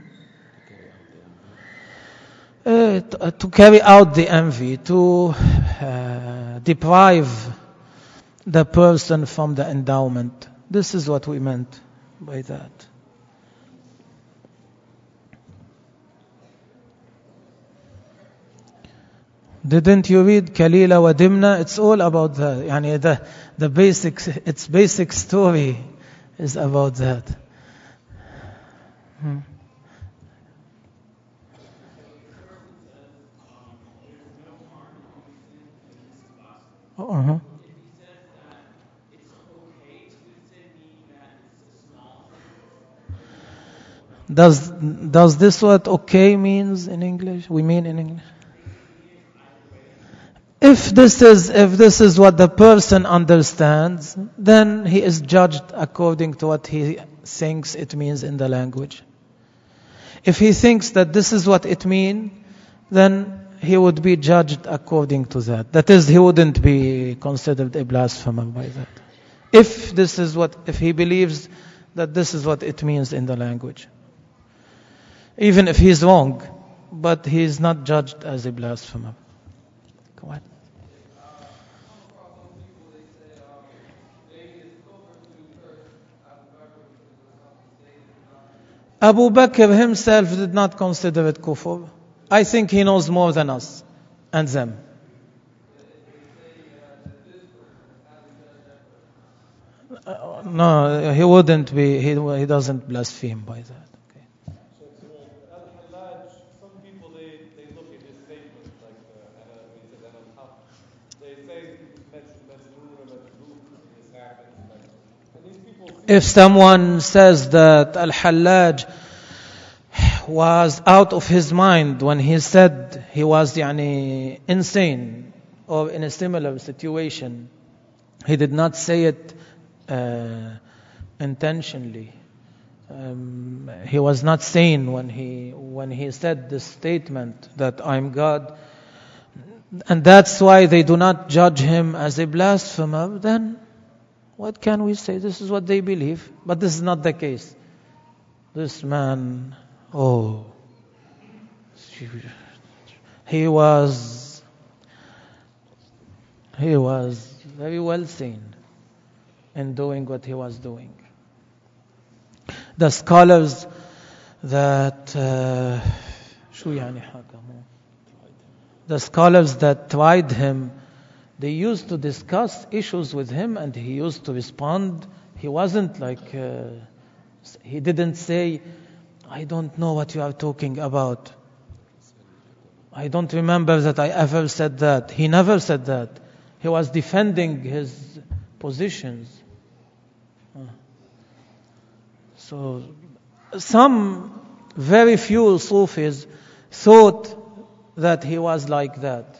S1: uh, to, to carry out the envy, to uh, deprive the person from the endowment. This is what we meant by that. Didn't you read Kalila wa Dimna? It's all about that. Yani the the basic, its basic story is about that. Hmm. Uh-huh. Does does this what okay means in English? We mean in English. If this is if this is what the person understands, then he is judged according to what he thinks it means in the language. If he thinks that this is what it means, then he would be judged according to that. That is, he wouldn't be considered a blasphemer by that. If this is what, if he believes that this is what it means in the language, even if he's wrong, but he is not judged as a blasphemer. Go ahead. Abu Bakr himself did not consider it kufr. I think he knows more than us and them. Uh, no, he wouldn't be, he, he doesn't blaspheme by that. Okay.
S2: Al-Hallaj, some people they, they look at his statement like uh, he said al-Haq. They say this happened. And these people
S1: If someone says that Al-Hallaj was out of his mind when he said he was yani, insane or in a similar situation, he did not say it uh, intentionally. Um, he was not sane when he when he said this statement that I'm God, and that's why they do not judge him as a blasphemer. Then what can we say? This is what they believe, but this is not the case. This man, oh, he was he was very well seen in doing what he was doing. The scholars that uh, the scholars that tried him, they used to discuss issues with him, and he used to respond. He wasn't like uh, he didn't say, I don't know what you are talking about. I don't remember that I ever said that. He never said that. He was defending his positions. So, some very few Sufis thought that he was like that.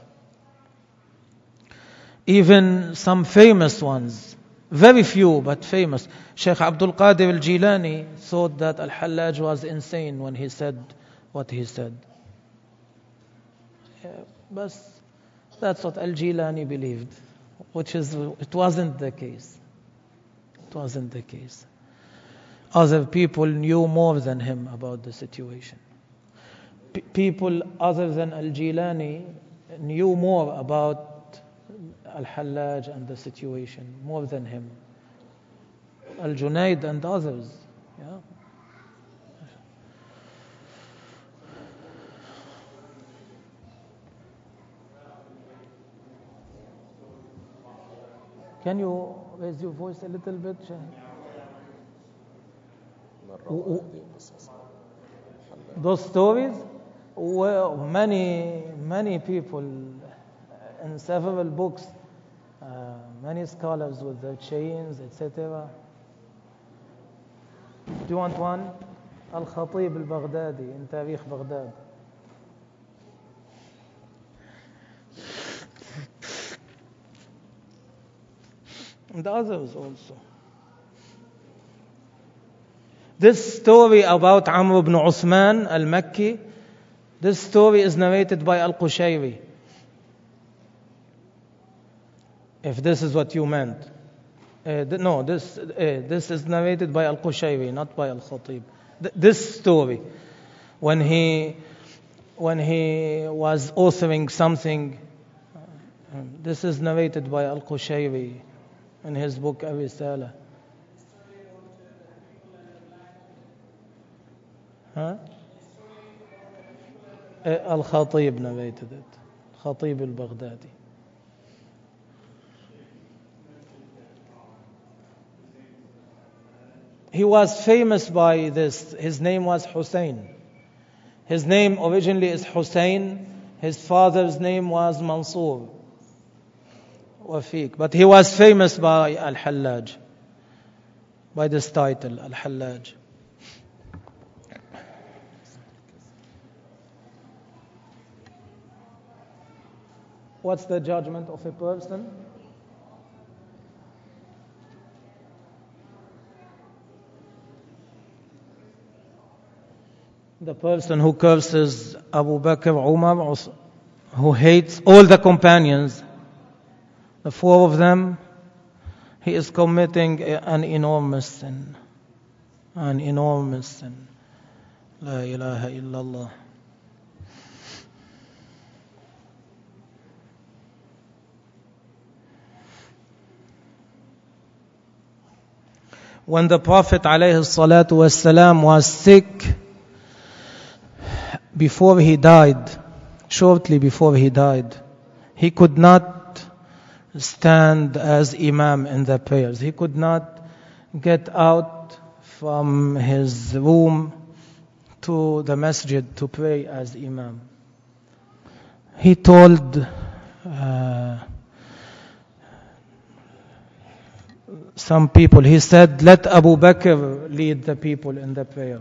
S1: Even some famous ones, very few but famous. Sheikh Abdul Qadir al-Jilani thought that Al-Hallaj was insane when he said what he said. Yeah, but that's what Al-Jilani believed, which is, it wasn't the case. It wasn't the case. Other people knew more than him about the situation. P- people other than Al-Jilani knew more about Al-Hallaj and the situation, more than him. Al-Junaid and others. Yeah. Can you raise your voice a little bit? Those stories, well, many, many people in several books, uh, many scholars with their chains, et cetera. Do you want one? Al-Khatib al-Baghdadi in Tarikh Baghdad. And others also. This story about Amr ibn Uthman al-Makki, this story is narrated by Al-Qushayri. If this is what you meant. Uh, th- no, this uh, this is narrated by Al-Qushayri, not by Al-Khatib. Th- this story, when he when he was authoring something, uh, this is narrated by Al-Qushayri in his book Ar-Risala. Huh? Uh, Al-Khatib narrated it. Khatib al-Baghdadi. He was famous by this. His name was Hussein. His name originally is Hussein. His father's name was Mansur. Wafiq. But he was famous by Al-Hallaj, by this title, Al-Hallaj. What's the judgment of a person? The person who curses Abu Bakr, Umar, who hates all the companions, the four of them, he is committing an enormous sin. An enormous sin. La ilaha illallah. When the Prophet ﷺ was sick, before he died, shortly before he died, he could not stand as imam in the prayers. He could not get out from his room to the masjid to pray as imam. He told uh, some people, he said, let Abu Bakr lead the people in the prayer.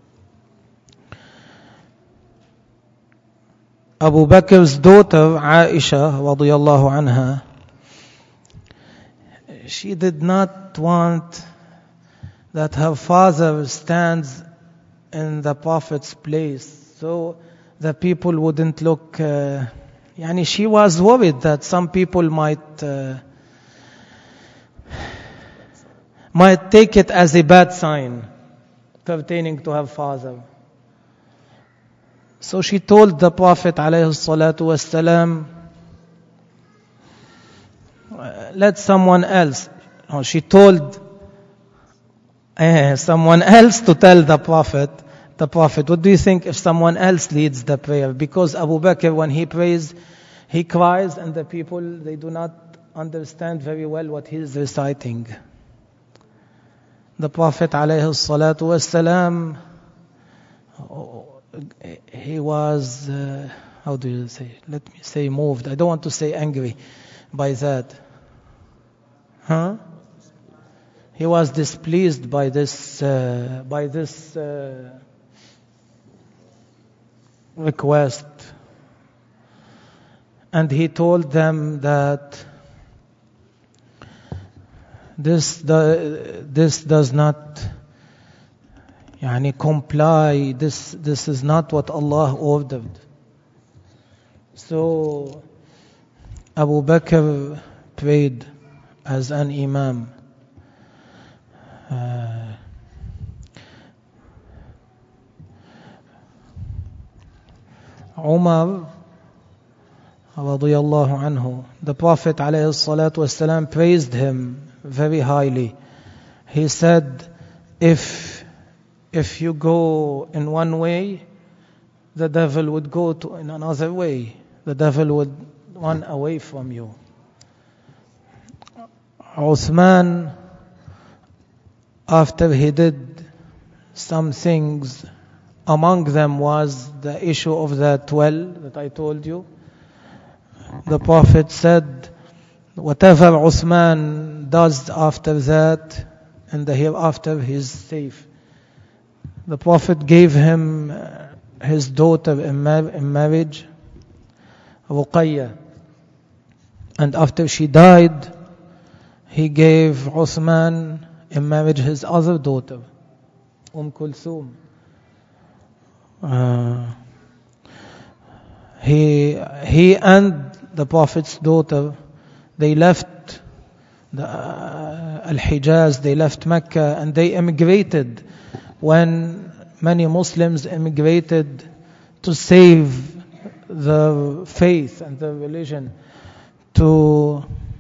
S1: Abu Bakr's daughter, Aisha, radiyallahu anha, she did not want that her father stands in the Prophet's place, so the people wouldn't look. Uh, yani she was worried that some people might uh, might take it as a bad sign pertaining to her father. So she told the Prophet ﷺ, let someone else. No, she told uh, someone else to tell the Prophet, the Prophet, what do you think if someone else leads the prayer? Because Abu Bakr, when he prays, he cries and the people, they do not understand very well what he is reciting. The Prophet ﷺ, he was, uh, how do you say, let me say moved. I don't want to say angry by that. Huh? He was displeased by this, uh, by this uh, request. And he told them that this, the, this does not Yani comply, this this is not what Allah ordered. So Abu Bakr prayed as an imam. Uh, Umar radiyallahu anhu, the Prophet alayhi salatu wasalam praised him very highly. He said, if If you go in one way, the devil would go to in another way. The devil would run away from you. Uthman, after he did some things, among them was the issue of that well that I told you. The Prophet said, whatever Uthman does after that, in the hereafter, he is safe. The Prophet gave him his daughter in, mar- in marriage, Ruqayya. And after she died, he gave Uthman in marriage his other daughter, Umm Kulthum. Uh, he, he and the Prophet's daughter, they left the uh, Al-Hijaz, they left Mecca and they emigrated when many Muslims emigrated to save the faith and the religion to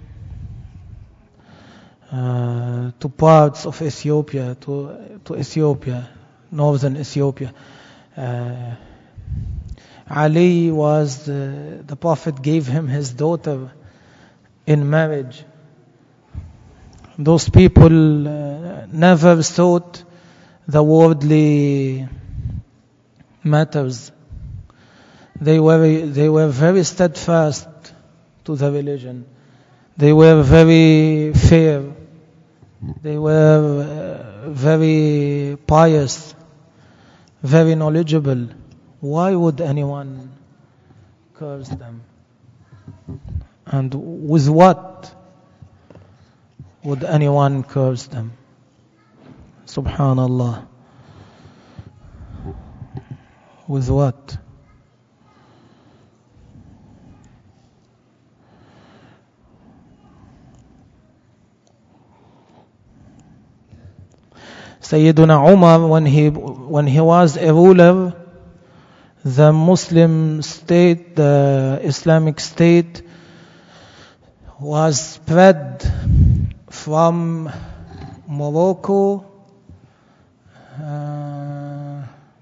S1: uh, to parts of Ethiopia, to to Ethiopia, northern Ethiopia. Uh, Ali was uh, the Prophet gave him his daughter in marriage. Those people uh, never sought the worldly matters. They were they were very steadfast to the religion. They were very fair. They were uh, very pious, very knowledgeable. Why would anyone curse them? And with what would anyone curse them? Subhanallah. With what? Sayyiduna Umar, when he when he was a ruler, the Muslim state, the Islamic state, was spread from Morocco uh,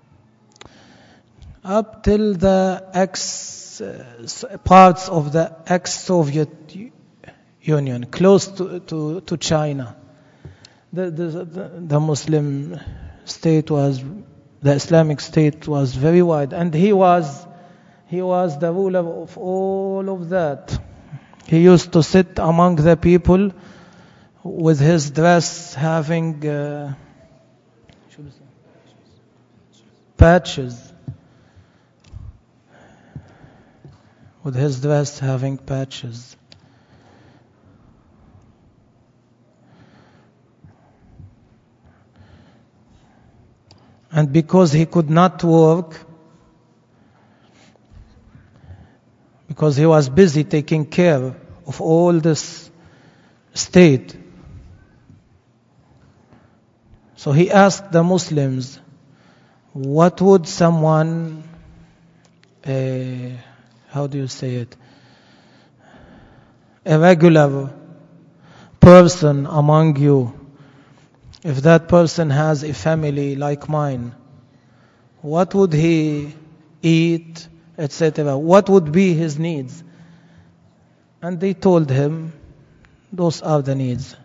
S1: up till the ex uh, parts of the ex-Soviet Union, close to, to, to China. The, the, the, the Muslim state was, the Islamic state was very wide, and he was, he was the ruler of all of that. He used to sit among the people with his dress having uh, patches, with his dress having patches. And because he could not work, because he was busy taking care of all this state, so he asked the Muslims, what would someone, uh, how do you say it, a regular person among you, if that person has a family like mine, what would he eat, et cetera? What would be his needs? And they told him, those are the needs.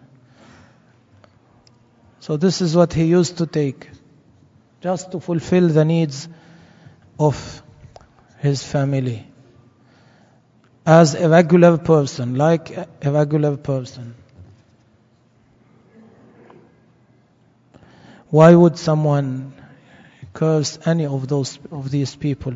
S1: So this is what he used to take, just to fulfill the needs of his family. As a regular person, like a regular person. Why would someone curse any of those of these people?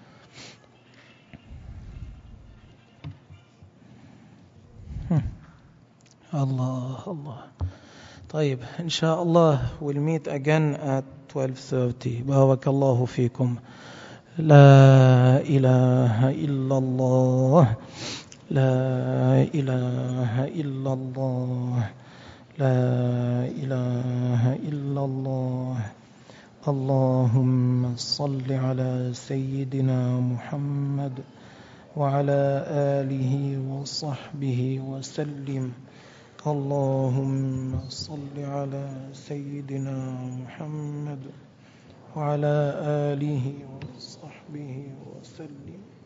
S1: Hmm. Allah, Allah. طيب, inshallah, we'll meet again at twelve thirty. Barakallahu fikum. La ilaha illallah. La ilaha illallah. لا إله إلا الله اللهم صل على سيدنا محمد وعلى آله وصحبه وسلم اللهم صل على سيدنا محمد وعلى آله وصحبه وسلم